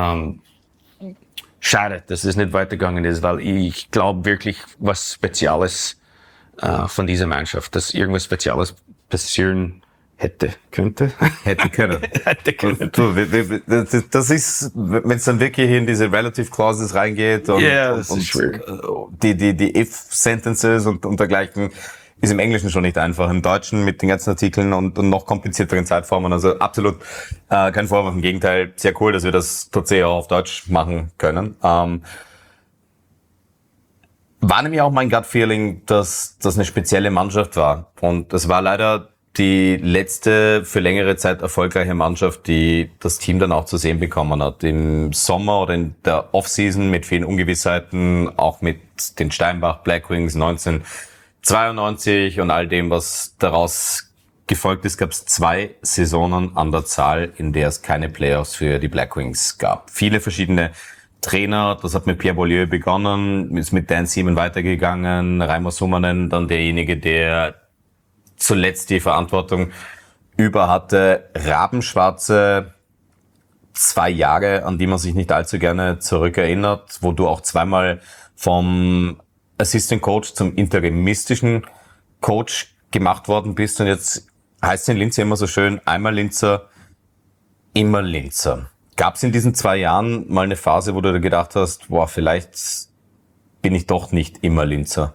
Schade, dass es nicht weitergegangen ist, weil ich glaube wirklich was Spezielles von dieser Mannschaft, dass irgendwas Spezielles passieren hätte können. Das ist, wenn es dann wirklich in diese Relative Clauses reingeht und, das ist schwierig. Die If-Sentences und dergleichen, ist im Englischen schon nicht einfach. Im Deutschen mit den ganzen Artikeln und noch komplizierteren Zeitformen. Also absolut kein Vorwurf, im Gegenteil, sehr cool, dass wir das tatsächlich auch auf Deutsch machen können. War nämlich auch mein Gut-Feeling, dass das eine spezielle Mannschaft war. Und es war leider die letzte für längere Zeit erfolgreiche Mannschaft, die das Team dann auch zu sehen bekommen hat. Im Sommer oder in der Offseason mit vielen Ungewissheiten, auch mit den Steinbach Blackwings 1992 und all dem, was daraus gefolgt ist, gab es 2 Saisonen an der Zahl, in der es keine Playoffs für die Blackwings gab. Viele verschiedene Trainer, das hat mit Pierre Beaulieu begonnen, ist mit Dan Seaman weitergegangen, Raimo Summanen, dann derjenige, der zuletzt die Verantwortung über hatte. Rabenschwarze 2 Jahre, an die man sich nicht allzu gerne zurückerinnert, wo du auch zweimal vom Assistant Coach zum interimistischen Coach gemacht worden bist, und jetzt heißt es in Linz immer so schön, einmal Linzer, immer Linzer. Gab es in diesen 2 Jahren mal eine Phase, wo du dir gedacht hast, boah, vielleicht bin ich doch nicht immer Linzer?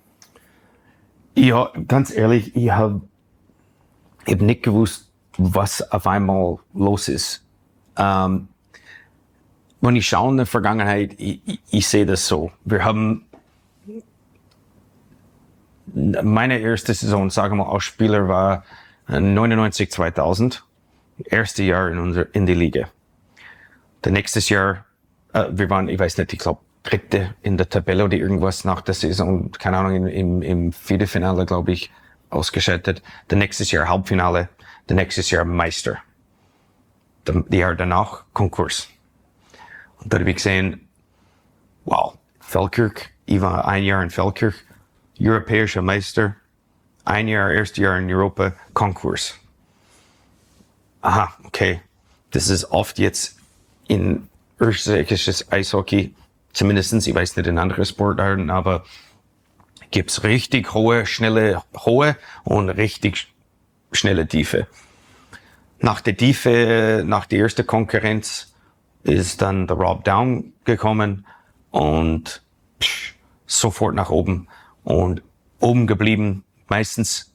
Ja, ganz ehrlich, ich hab nicht gewusst, was auf einmal los ist. Wenn ich schaue in der Vergangenheit, ich sehe das so. Wir haben meine erste Saison, sagen wir mal, als Spieler war 99, 2000. Erste Jahr in die Liga. Der nächstes Jahr, wir waren, ich weiß nicht, ich glaube, Dritte in der Tabelle oder irgendwas nach der Saison, keine Ahnung, im Viertelfinale, glaube ich, ausgeschaltet. Der nächstes Jahr Halbfinale, der nächstes Jahr Meister. Das Jahr danach Konkurs. Und da habe ich gesehen, Wow. Feldkirch, ich war ein Jahr in Feldkirch, europäischer Meister, erstes Jahr in Europa, Konkurs. Aha, okay. Das ist oft jetzt in österreichisches Eishockey, zumindest, ich weiß nicht in anderen Sportarten, aber gibt's richtig hohe und richtig schnelle Tiefe. Nach der Tiefe, nach der ersten Konkurrenz ist dann der Rob Down gekommen und sofort nach oben und oben geblieben. Meistens,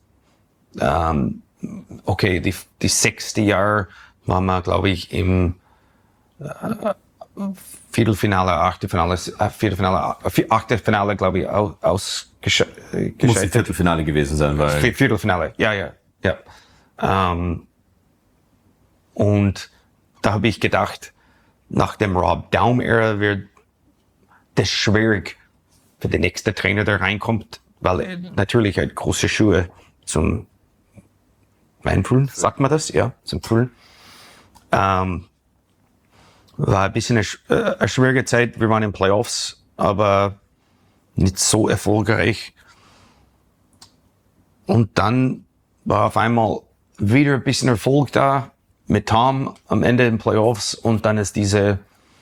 okay, die 6. Jahr waren wir, glaube ich, im Viertelfinale, Achtelfinale, glaube ich, ausgeschaltet. Muss ein Viertelfinale gewesen sein, weil... Viertelfinale, ja. Und da habe ich gedacht, nach dem Rob Daum-Ära wird das schwierig für den nächsten Trainer, der reinkommt, weil er natürlich hat große Schuhe zum Einfüllen, sagt man das? Ja, zum Füllen. War ein bisschen eine schwierige Zeit. Wir waren in Playoffs, aber nicht so erfolgreich. Und dann war auf einmal wieder ein bisschen Erfolg da mit Tom am Ende in Playoffs und dann ist diese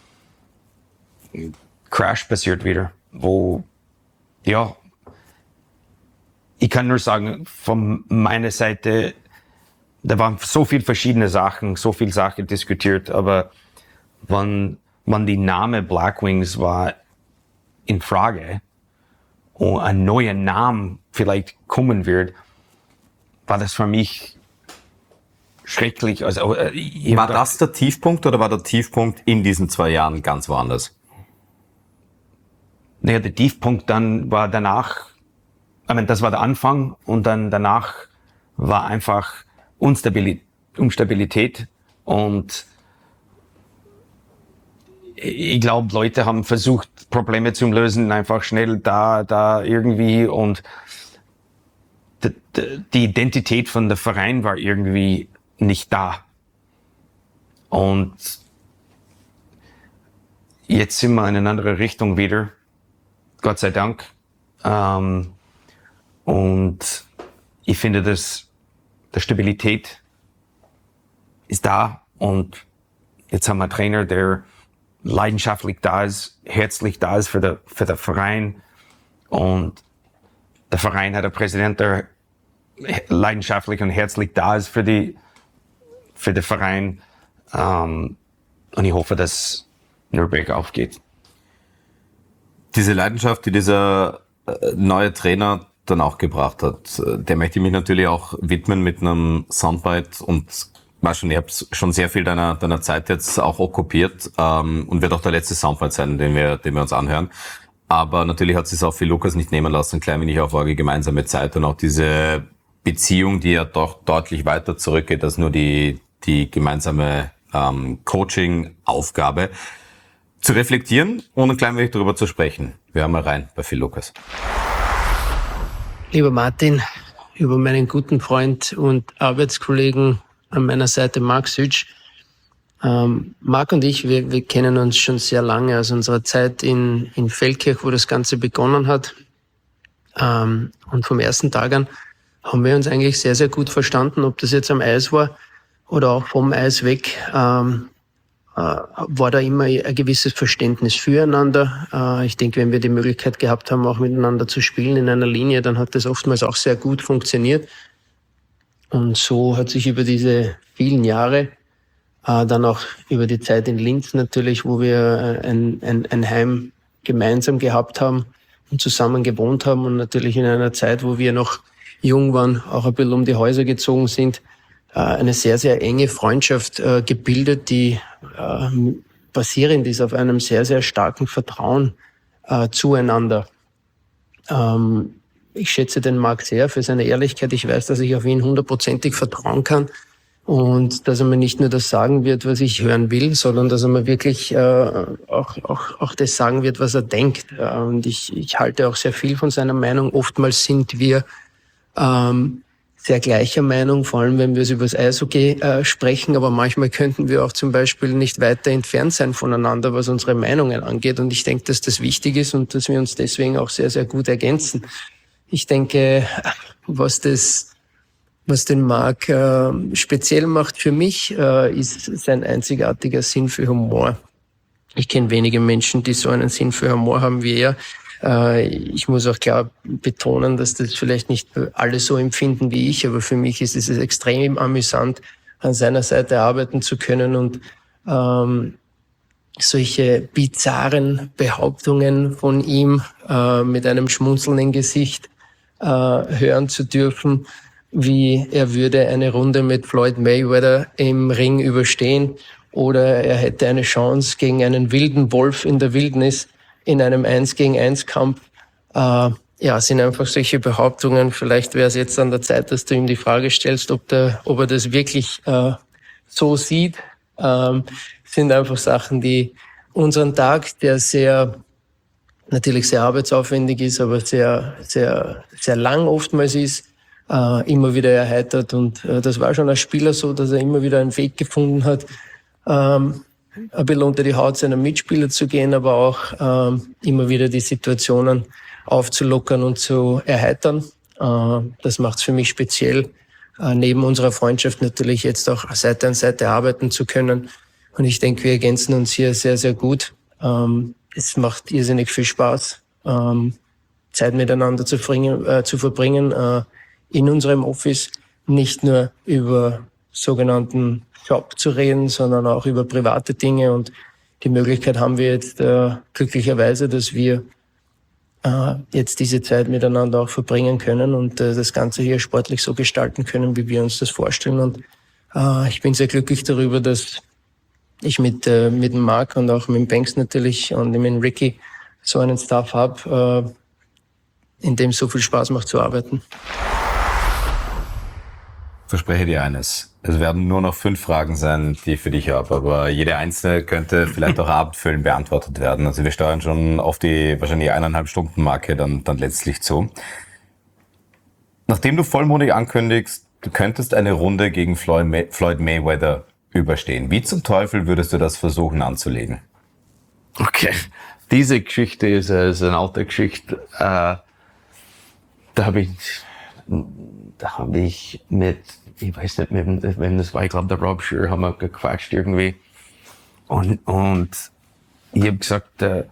Crash passiert wieder, wo, ja, ich kann nur sagen, von meiner Seite, da waren so viele verschiedene Sachen, so viele Sachen diskutiert, aber wenn die Name Black Wings war in Frage und ein neuer Name vielleicht kommen wird, war das für mich schrecklich. Also, war das der Tiefpunkt oder war der Tiefpunkt in diesen 2 Jahren ganz woanders? Naja, der Tiefpunkt dann war danach, das war der Anfang und dann danach war einfach Instabilität und ich glaube, Leute haben versucht, Probleme zu lösen, einfach schnell da irgendwie und die Identität von der Verein war irgendwie nicht da. Und jetzt sind wir in eine andere Richtung wieder, Gott sei Dank. Und ich finde, dass die Stabilität ist da und jetzt haben wir einen Trainer, der leidenschaftlich da ist, herzlich da ist für den Verein und der Verein hat einen Präsident, der leidenschaftlich und herzlich da ist für den Verein und ich hoffe, dass Nürnberg aufgeht. Diese Leidenschaft, die dieser neue Trainer dann auch gebracht hat, der möchte ich mich natürlich auch widmen mit einem Soundbite und ich habe schon sehr viel deiner Zeit jetzt auch okkupiert und wird auch der letzte Soundbite sein, den wir uns anhören. Aber natürlich hat es sich auch für Lukas nicht nehmen lassen, ein klein wenig auf eure gemeinsame Zeit und auch diese Beziehung, die ja doch deutlich weiter zurückgeht als nur die gemeinsame Coaching-Aufgabe, zu reflektieren und ein klein wenig darüber zu sprechen. Wir hören mal rein bei Phil Lukas. Lieber Martin, über meinen guten Freund und Arbeitskollegen an meiner Seite Mark Sütsch. Mark und ich, wir kennen uns schon sehr lange aus unserer Zeit in Feldkirch, wo das Ganze begonnen hat. Und vom ersten Tag an haben wir uns eigentlich sehr, sehr gut verstanden, ob das jetzt am Eis war oder auch vom Eis weg. War da immer ein gewisses Verständnis füreinander. Ich denke, wenn wir die Möglichkeit gehabt haben, auch miteinander zu spielen in einer Linie, dann hat das oftmals auch sehr gut funktioniert. Und so hat sich über diese vielen Jahre, dann auch über die Zeit in Linz natürlich, wo wir ein Heim gemeinsam gehabt haben und zusammen gewohnt haben und natürlich in einer Zeit, wo wir noch jung waren, auch ein bisschen um die Häuser gezogen sind, eine sehr, sehr enge Freundschaft gebildet, die basierend ist auf einem sehr, sehr starken Vertrauen zueinander. Ich schätze den Marc sehr für seine Ehrlichkeit. Ich weiß, dass ich auf ihn 100%ig vertrauen kann und dass er mir nicht nur das sagen wird, was ich hören will, sondern dass er mir wirklich auch das sagen wird, was er denkt. Und ich halte auch sehr viel von seiner Meinung. Oftmals sind wir sehr gleicher Meinung, vor allem wenn wir über das Eishockey sprechen, aber manchmal könnten wir auch zum Beispiel nicht weiter entfernt sein voneinander, was unsere Meinungen angeht. Und ich denke, dass das wichtig ist und dass wir uns deswegen auch sehr, sehr gut ergänzen. Ich denke, was den Marc speziell macht für mich, ist sein einzigartiger Sinn für Humor. Ich kenne wenige Menschen, die so einen Sinn für Humor haben wie er. Ich muss auch klar betonen, dass das vielleicht nicht alle so empfinden wie ich, aber für mich ist es extrem amüsant, an seiner Seite arbeiten zu können und solche bizarren Behauptungen von ihm mit einem schmunzelnden Gesicht hören zu dürfen, wie er würde eine Runde mit Floyd Mayweather im Ring überstehen oder er hätte eine Chance gegen einen wilden Wolf in der Wildnis in einem 1-gegen-1-Kampf. Sind einfach solche Behauptungen. Vielleicht wäre es jetzt an der Zeit, dass du ihm die Frage stellst, ob er das wirklich so sieht. Sind einfach Sachen, die unseren Tag, der natürlich sehr arbeitsaufwendig ist, aber sehr, sehr, sehr lang oftmals ist, immer wieder erheitert. Und das war schon als Spieler so, dass er immer wieder einen Weg gefunden hat, ein bisschen unter die Haut seiner Mitspieler zu gehen, aber auch immer wieder die Situationen aufzulockern und zu erheitern. Das macht es für mich speziell, neben unserer Freundschaft natürlich jetzt auch Seite an Seite arbeiten zu können. Und ich denke, wir ergänzen uns hier sehr, sehr gut. Es macht irrsinnig viel Spaß, Zeit miteinander zu verbringen in unserem Office, nicht nur über sogenannten Job zu reden, sondern auch über private Dinge. Und die Möglichkeit haben wir jetzt glücklicherweise, dass wir jetzt diese Zeit miteinander auch verbringen können und das Ganze hier sportlich so gestalten können, wie wir uns das vorstellen. Und ich bin sehr glücklich darüber, dass ich mit dem Marc und auch mit dem Banks natürlich und mit dem Ricky so einen Staff habe, in dem so viel Spaß macht zu arbeiten. Verspreche dir eines. Es werden nur noch 5 Fragen sein, die ich für dich habe, aber jede einzelne könnte vielleicht auch abendfüllend beantwortet werden. Also wir steuern schon auf die wahrscheinlich 1,5 Stunden Marke dann letztlich zu. Nachdem du vollmundig ankündigst, du könntest eine Runde gegen Floyd Mayweather überstehen. Wie zum Teufel würdest du das versuchen anzulegen? Okay, diese Geschichte ist eine alte Geschichte. Da habe ich mit, ich weiß nicht, wem das war, ich glaube der Rob Scheer, haben wir gequatscht irgendwie. Und ich habe gesagt, der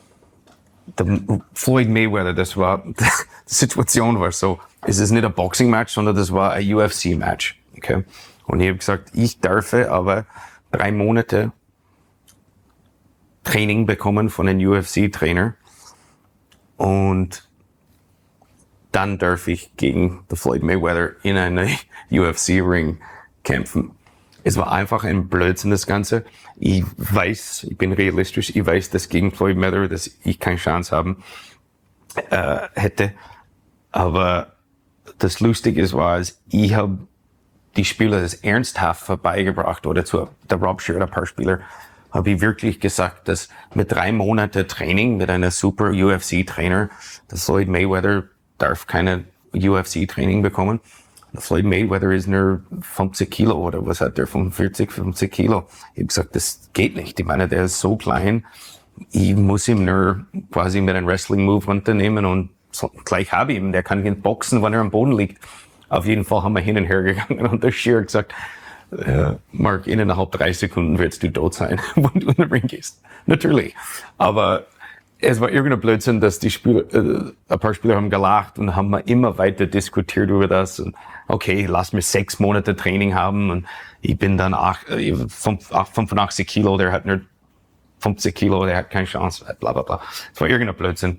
Floyd Mayweather, das war, die Situation war so, es ist nicht ein Boxing-Match, sondern das war ein UFC-Match. Okay? Und ich habe gesagt, ich darf aber 3 Monate Training bekommen von einem UFC-Trainer und dann darf ich gegen den Floyd Mayweather in einem UFC-Ring kämpfen. Es war einfach ein Blödsinn, das Ganze. Ich weiß, ich bin realistisch, ich weiß, dass gegen Floyd Mayweather, dass ich keine Chance haben hätte. Aber das Lustige war, ich habe die Spieler das ernsthaft vorbeigebracht, oder zu der Rob Scheer, ein paar Spieler, habe ich wirklich gesagt, dass mit 3 Monaten Training mit einem super UFC-Trainer, der Floyd Mayweather darf keine UFC-Training bekommen. Der Floyd Mayweather ist nur 50 Kilo oder was hat der, 45, 50 Kilo. Ich habe gesagt, das geht nicht. Ich meine, der ist so klein, ich muss ihm nur quasi mit einem Wrestling-Move runternehmen und so, gleich habe ich ihn. Der kann ihn boxen, wenn er am Boden liegt. Auf jeden Fall haben wir hin und her gegangen und der Scheer hat gesagt, Mark, innerhalb 3 Sekunden wirst du tot sein, wenn du in den Ring gehst. Natürlich. Aber es war irgendein Blödsinn, dass die Spieler, ein paar Spieler haben gelacht und haben immer weiter diskutiert über das. Und okay, lass mir 6 Monate Training haben und ich bin dann 85 Kilo, der hat nur 50 Kilo, der hat keine Chance, bla bla bla. Es war irgendein Blödsinn.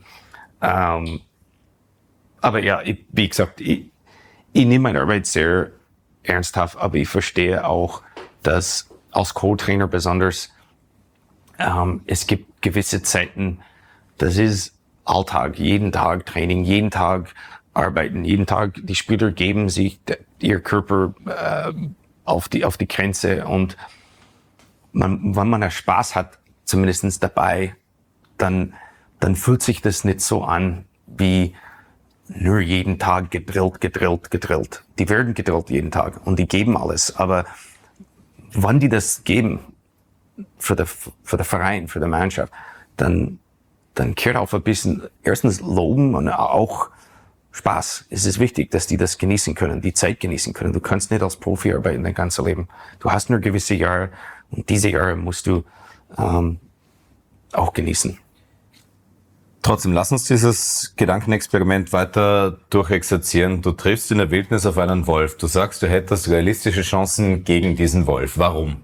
Aber ja, wie gesagt, ich nehme meine Arbeit sehr ernsthaft, aber ich verstehe auch, dass als Co-Trainer besonders, es gibt gewisse Zeiten, das ist Alltag, jeden Tag Training, jeden Tag arbeiten, jeden Tag, die Spieler geben sich ihr Körper auf die Grenze und wenn man Spaß hat, zumindest dabei, dann fühlt sich das nicht so an wie nur jeden Tag gedrillt. Die werden gedrillt jeden Tag und die geben alles. Aber wann die das geben für den Verein, für die Mannschaft, dann kehrt auf ein bisschen erstens Loben und auch Spaß. Es ist wichtig, dass die das genießen können, die Zeit genießen können. Du kannst nicht als Profi arbeiten dein ganzes Leben. Du hast nur gewisse Jahre und diese Jahre musst du auch genießen. Trotzdem, lass uns dieses Gedankenexperiment weiter durchexerzieren. Du triffst in der Wildnis auf einen Wolf. Du sagst, du hättest realistische Chancen gegen diesen Wolf. Warum?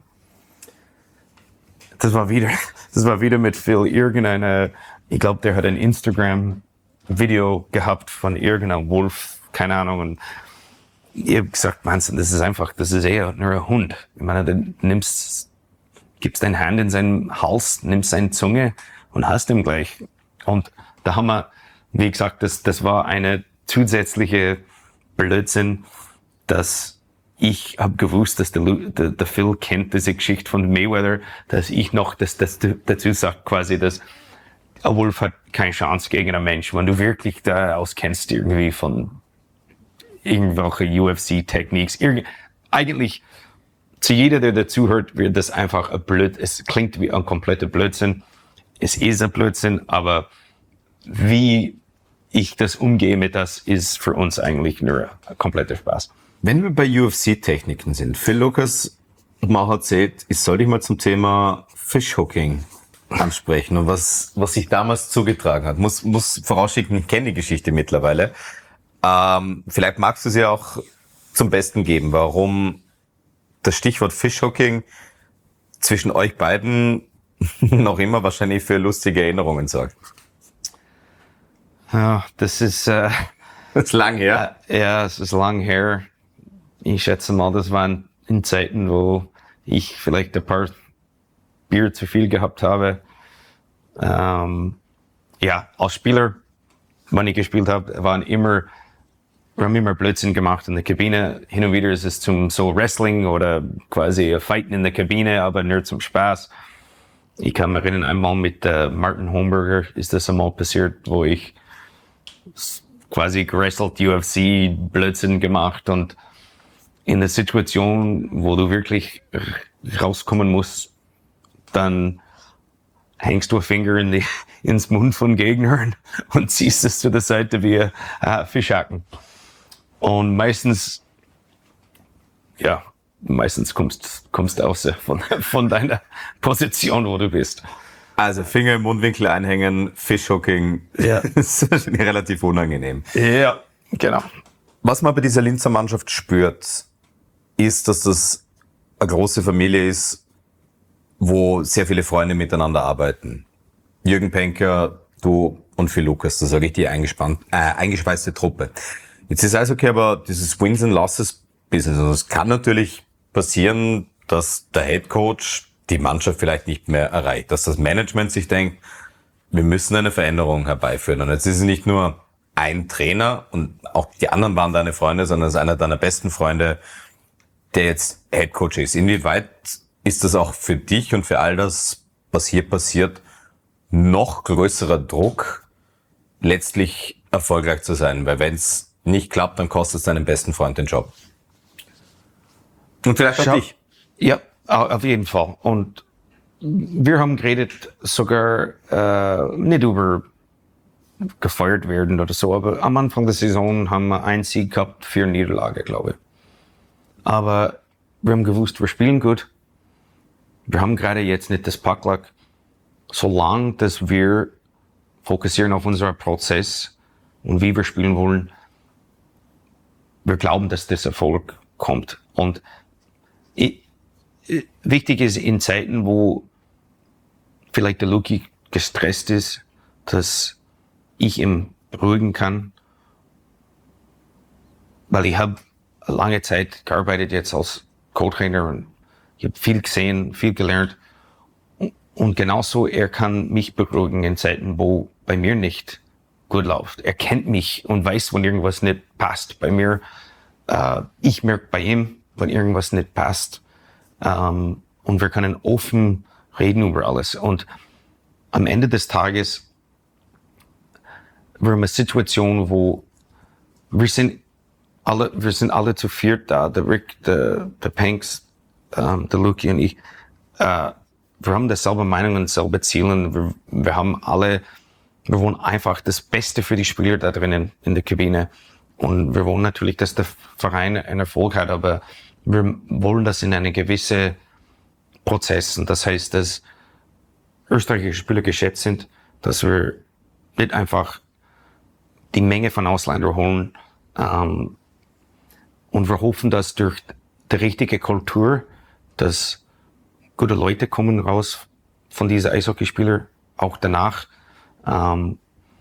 Das war wieder mit Phil irgendeiner, ich glaube, der hat ein Instagram-Video gehabt von irgendeinem Wolf, keine Ahnung. Und ich habe gesagt, Manson, das ist eher nur ein Hund. Ich meine, du gibst deine Hand in seinen Hals, nimmst seine Zunge und hast ihn gleich. Und da haben wir, wie gesagt, das war eine zusätzliche Blödsinn, dass ich habe gewusst, dass der Phil kennt diese Geschichte von Mayweather, dass ich noch das dazu sage, quasi, dass ein Wolf hat keine Chance gegen einen Mensch. Wenn du wirklich da auskennst irgendwie von irgendwelchen UFC-Techniques, eigentlich zu jeder, der dazuhört, wird das einfach es klingt wie ein kompletter Blödsinn. Es ist ein Blödsinn, aber wie ich das umgehe mit das, ist für uns eigentlich nur ein kompletter Spaß. Wenn wir bei UFC-Techniken sind, Phil Lucas hat mir auch erzählt, ich soll dich mal zum Thema Fishhooking ansprechen und was sich damals zugetragen hat. Muss vorausschicken, ich kenne die Geschichte mittlerweile. Vielleicht magst du sie auch zum Besten geben, warum das Stichwort Fishhooking zwischen euch beiden noch immer wahrscheinlich für lustige Erinnerungen sorgt. Ja, das ist lang her. Ja, es ist lang her. Ich schätze mal, das waren in Zeiten, wo ich vielleicht ein paar Bier zu viel gehabt habe. Ja, als Spieler, wenn ich gespielt habe, wir haben immer Blödsinn gemacht in der Kabine. Hin und wieder ist es zum so Wrestling oder quasi Fighten in der Kabine, aber nur zum Spaß. Ich kann mich erinnern, einmal mit Martin Homburger ist das einmal passiert, wo ich quasi gewrestelt, UFC, Blödsinn gemacht und in der Situation, wo du wirklich rauskommen musst, dann hängst du einen Finger ins Mund von Gegnern und ziehst es zu der Seite wie ein Fischhaken. Und meistens kommst du raus von deiner Position, wo du bist. Also Finger im Mundwinkel einhängen, Fishhooking, Ja. ist relativ unangenehm. Ja, genau. Was man bei dieser Linzer Mannschaft spürt, ist, dass das eine große Familie ist, wo sehr viele Freunde miteinander arbeiten. Jürgen Penker, du und Phil Lucas, das ist eine richtig eingeschweißte Truppe. Jetzt ist Eishockey aber dieses Wins and Losses Business. Also es kann natürlich passieren, dass der Head Coach die Mannschaft vielleicht nicht mehr erreicht, dass das Management sich denkt, wir müssen eine Veränderung herbeiführen. Und jetzt ist es nicht nur ein Trainer und auch die anderen waren deine Freunde, sondern es ist einer deiner besten Freunde, der jetzt Head Coach ist. Inwieweit ist das auch für dich und für all das, was hier passiert, noch größerer Druck, letztlich erfolgreich zu sein? Weil wenn es nicht klappt, dann kostet es deinem besten Freund den Job. Und vielleicht auch dich. Ja, auf jeden Fall. Und wir haben geredet, sogar nicht über gefeuert werden oder so, aber am Anfang der Saison haben wir einen Sieg gehabt, 4 Niederlage, glaube ich. Aber wir haben gewusst, wir spielen gut. Wir haben gerade jetzt nicht das Packlack. Solange, dass wir fokussieren auf unseren Prozess und wie wir spielen wollen, wir glauben, dass das Erfolg kommt. Und wichtig ist in Zeiten, wo vielleicht der Luki gestresst ist, dass ich ihn beruhigen kann, weil ich habe lange Zeit gearbeitet jetzt als Co-Trainer und ich habe viel gesehen, viel gelernt und genauso er kann mich beruhigen in Zeiten, wo bei mir nicht gut läuft. Er kennt mich und weiß, wenn irgendwas nicht passt bei mir. Ich merke bei ihm, wenn irgendwas nicht passt. Und wir können offen reden über alles. Und am Ende des Tages, wir haben eine Situation, wo wir sind alle zu viert da, der Rick, der Panks, der Luki und ich. Wir haben dieselbe Meinung und dieselbe Ziele. Wir wollen einfach das Beste für die Spieler da drinnen in der Kabine. Und wir wollen natürlich, dass der Verein einen Erfolg hat, aber wir wollen das in eine gewisse Prozess. Und das heißt, dass österreichische Spieler geschätzt sind, dass wir nicht einfach die Menge von Ausländern holen. Und wir hoffen, dass durch die richtige Kultur, dass gute Leute kommen raus von diesen Eishockeyspielern, auch danach. Und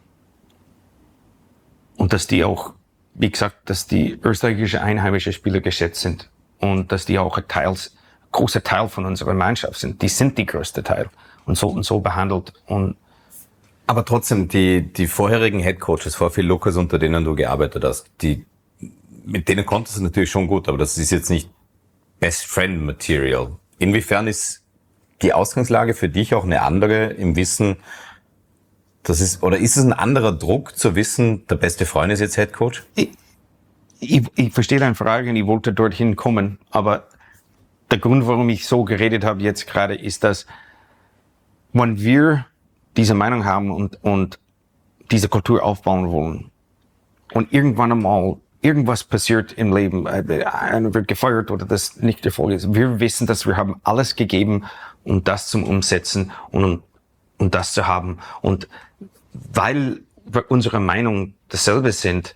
dass die auch, wie gesagt, dass die österreichische einheimische Spieler geschätzt sind und dass die auch ein großer Teil von unserer Mannschaft sind. Die sind die größte Teil und sollten so behandelt. Aber trotzdem, die vorherigen Headcoaches, vor Phil Lucas, unter denen du gearbeitet hast, mit denen konntest du natürlich schon gut, aber das ist jetzt nicht Best Friend Material. Inwiefern ist die Ausgangslage für dich auch eine andere im Wissen, ist es ein anderer Druck zu wissen, der beste Freund ist jetzt Headcoach? Ich verstehe deine Frage und ich wollte dorthin kommen, aber der Grund, warum ich so geredet habe jetzt gerade, ist, dass wenn wir diese Meinung haben und diese Kultur aufbauen wollen und irgendwann einmal irgendwas passiert im Leben, einer wird gefeuert oder das nicht der Fall ist, wir wissen, dass wir haben alles gegeben, um das zum Umsetzen und das zu haben. Und weil wir unsere Meinung dasselbe sind,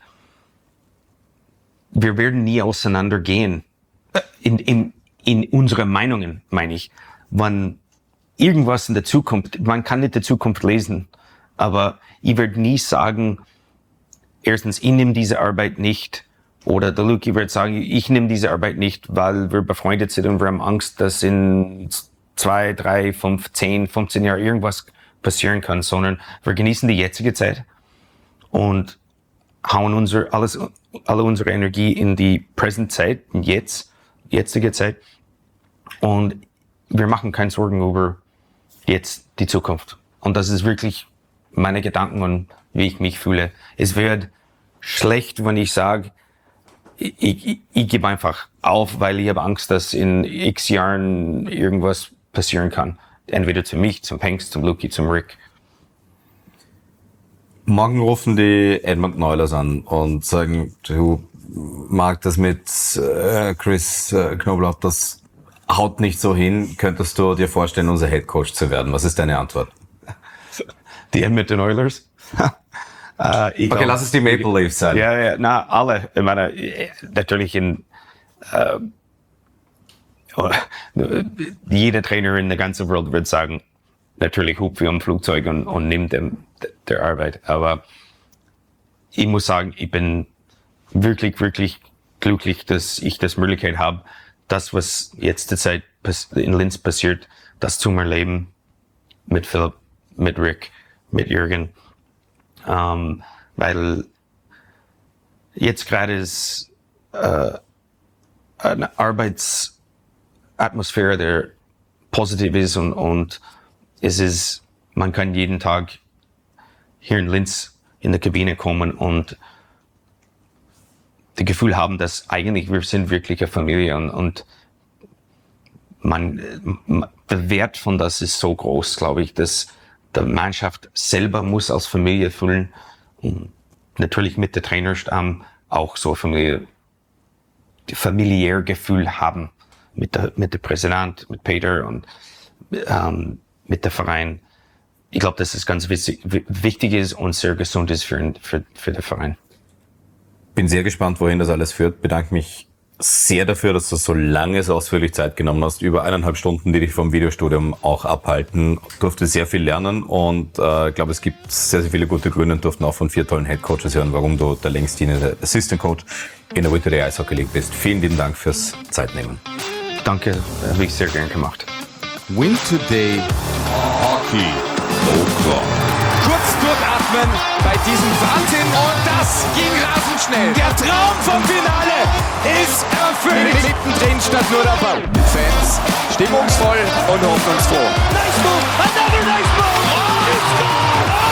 wir werden nie auseinandergehen. In unseren Meinungen, meine ich. Wenn irgendwas in der Zukunft, man kann nicht die Zukunft lesen, aber ich werde nie sagen, erstens, ich nehme diese Arbeit nicht, oder der Luki wird sagen, ich nehme diese Arbeit nicht, weil wir befreundet sind und wir haben Angst, dass in 2, 3, 5, 10, 15 Jahren irgendwas passieren kann, sondern wir genießen die jetzige Zeit und hauen alle unsere Energie in die Present-Zeit, in jetzige Zeit, und wir machen keine Sorgen über jetzt die Zukunft. Und das ist wirklich meine Gedanken und wie ich mich fühle. Es wird schlecht, wenn ich sage, ich gebe einfach auf, weil ich habe Angst, dass in x Jahren irgendwas passieren kann. Entweder zu mich, zum Panks, zum Luki, zum Rick. Morgen rufen die Edmonton Oilers an und sagen, du, Marc, das mit Chris Knoblauch, das haut nicht so hin. Könntest du dir vorstellen, unser Headcoach zu werden? Was ist deine Antwort? Die Edmonton Oilers? Okay, lass es die Maple Leafs sein. Ja, alle. Ich meine, natürlich jeder Trainer in der ganzen Welt wird sagen, natürlich hupf wie am Flugzeug und nimmt der Arbeit. Aber ich muss sagen, ich bin wirklich, wirklich glücklich, dass ich das Möglichkeit habe, das, was jetzt derzeit in Linz passiert, das zu erleben mit Philipp, mit Rick, mit Jürgen. Weil jetzt gerade ist eine Arbeitsatmosphäre, der positiv ist und es ist, man kann jeden Tag hier in Linz in der Kabine kommen und das Gefühl haben, dass eigentlich wir sind wirklich eine Familie und der Wert von das ist so groß, glaube ich, dass der Mannschaft selber muss als Familie fühlen und natürlich mit der Trainerstamm auch so familiär Gefühl haben mit der Präsident, mit Peter und mit der Verein. Ich glaube, dass es ganz wichtig ist und sehr gesund ist für den Verein. Bin sehr gespannt, wohin das alles führt. Bedanke mich sehr dafür, dass du so lange, so ausführlich Zeit genommen hast. Über 1,5 Stunden, die dich vom Videostudium auch abhalten. Durfte sehr viel lernen und ich glaube, es gibt sehr, sehr viele gute Gründe und durften auch von 4 tollen Headcoaches hören, warum du der längst dienende Assistant Coach in der Winter Day Eishockey League bist. Vielen lieben Dank fürs Zeitnehmen. Danke, habe ich sehr gern gemacht. Winter Day Hockey O'Clock. Kurz durchatmen bei diesem Wahnsinn und das ging rasend schnell. Der Traum vom Finale ist erfüllt. Mittendrin statt nur dabei. Fans stimmungsvoll und hoffnungsfroh. Nice move, another nice move. Oh, he scored!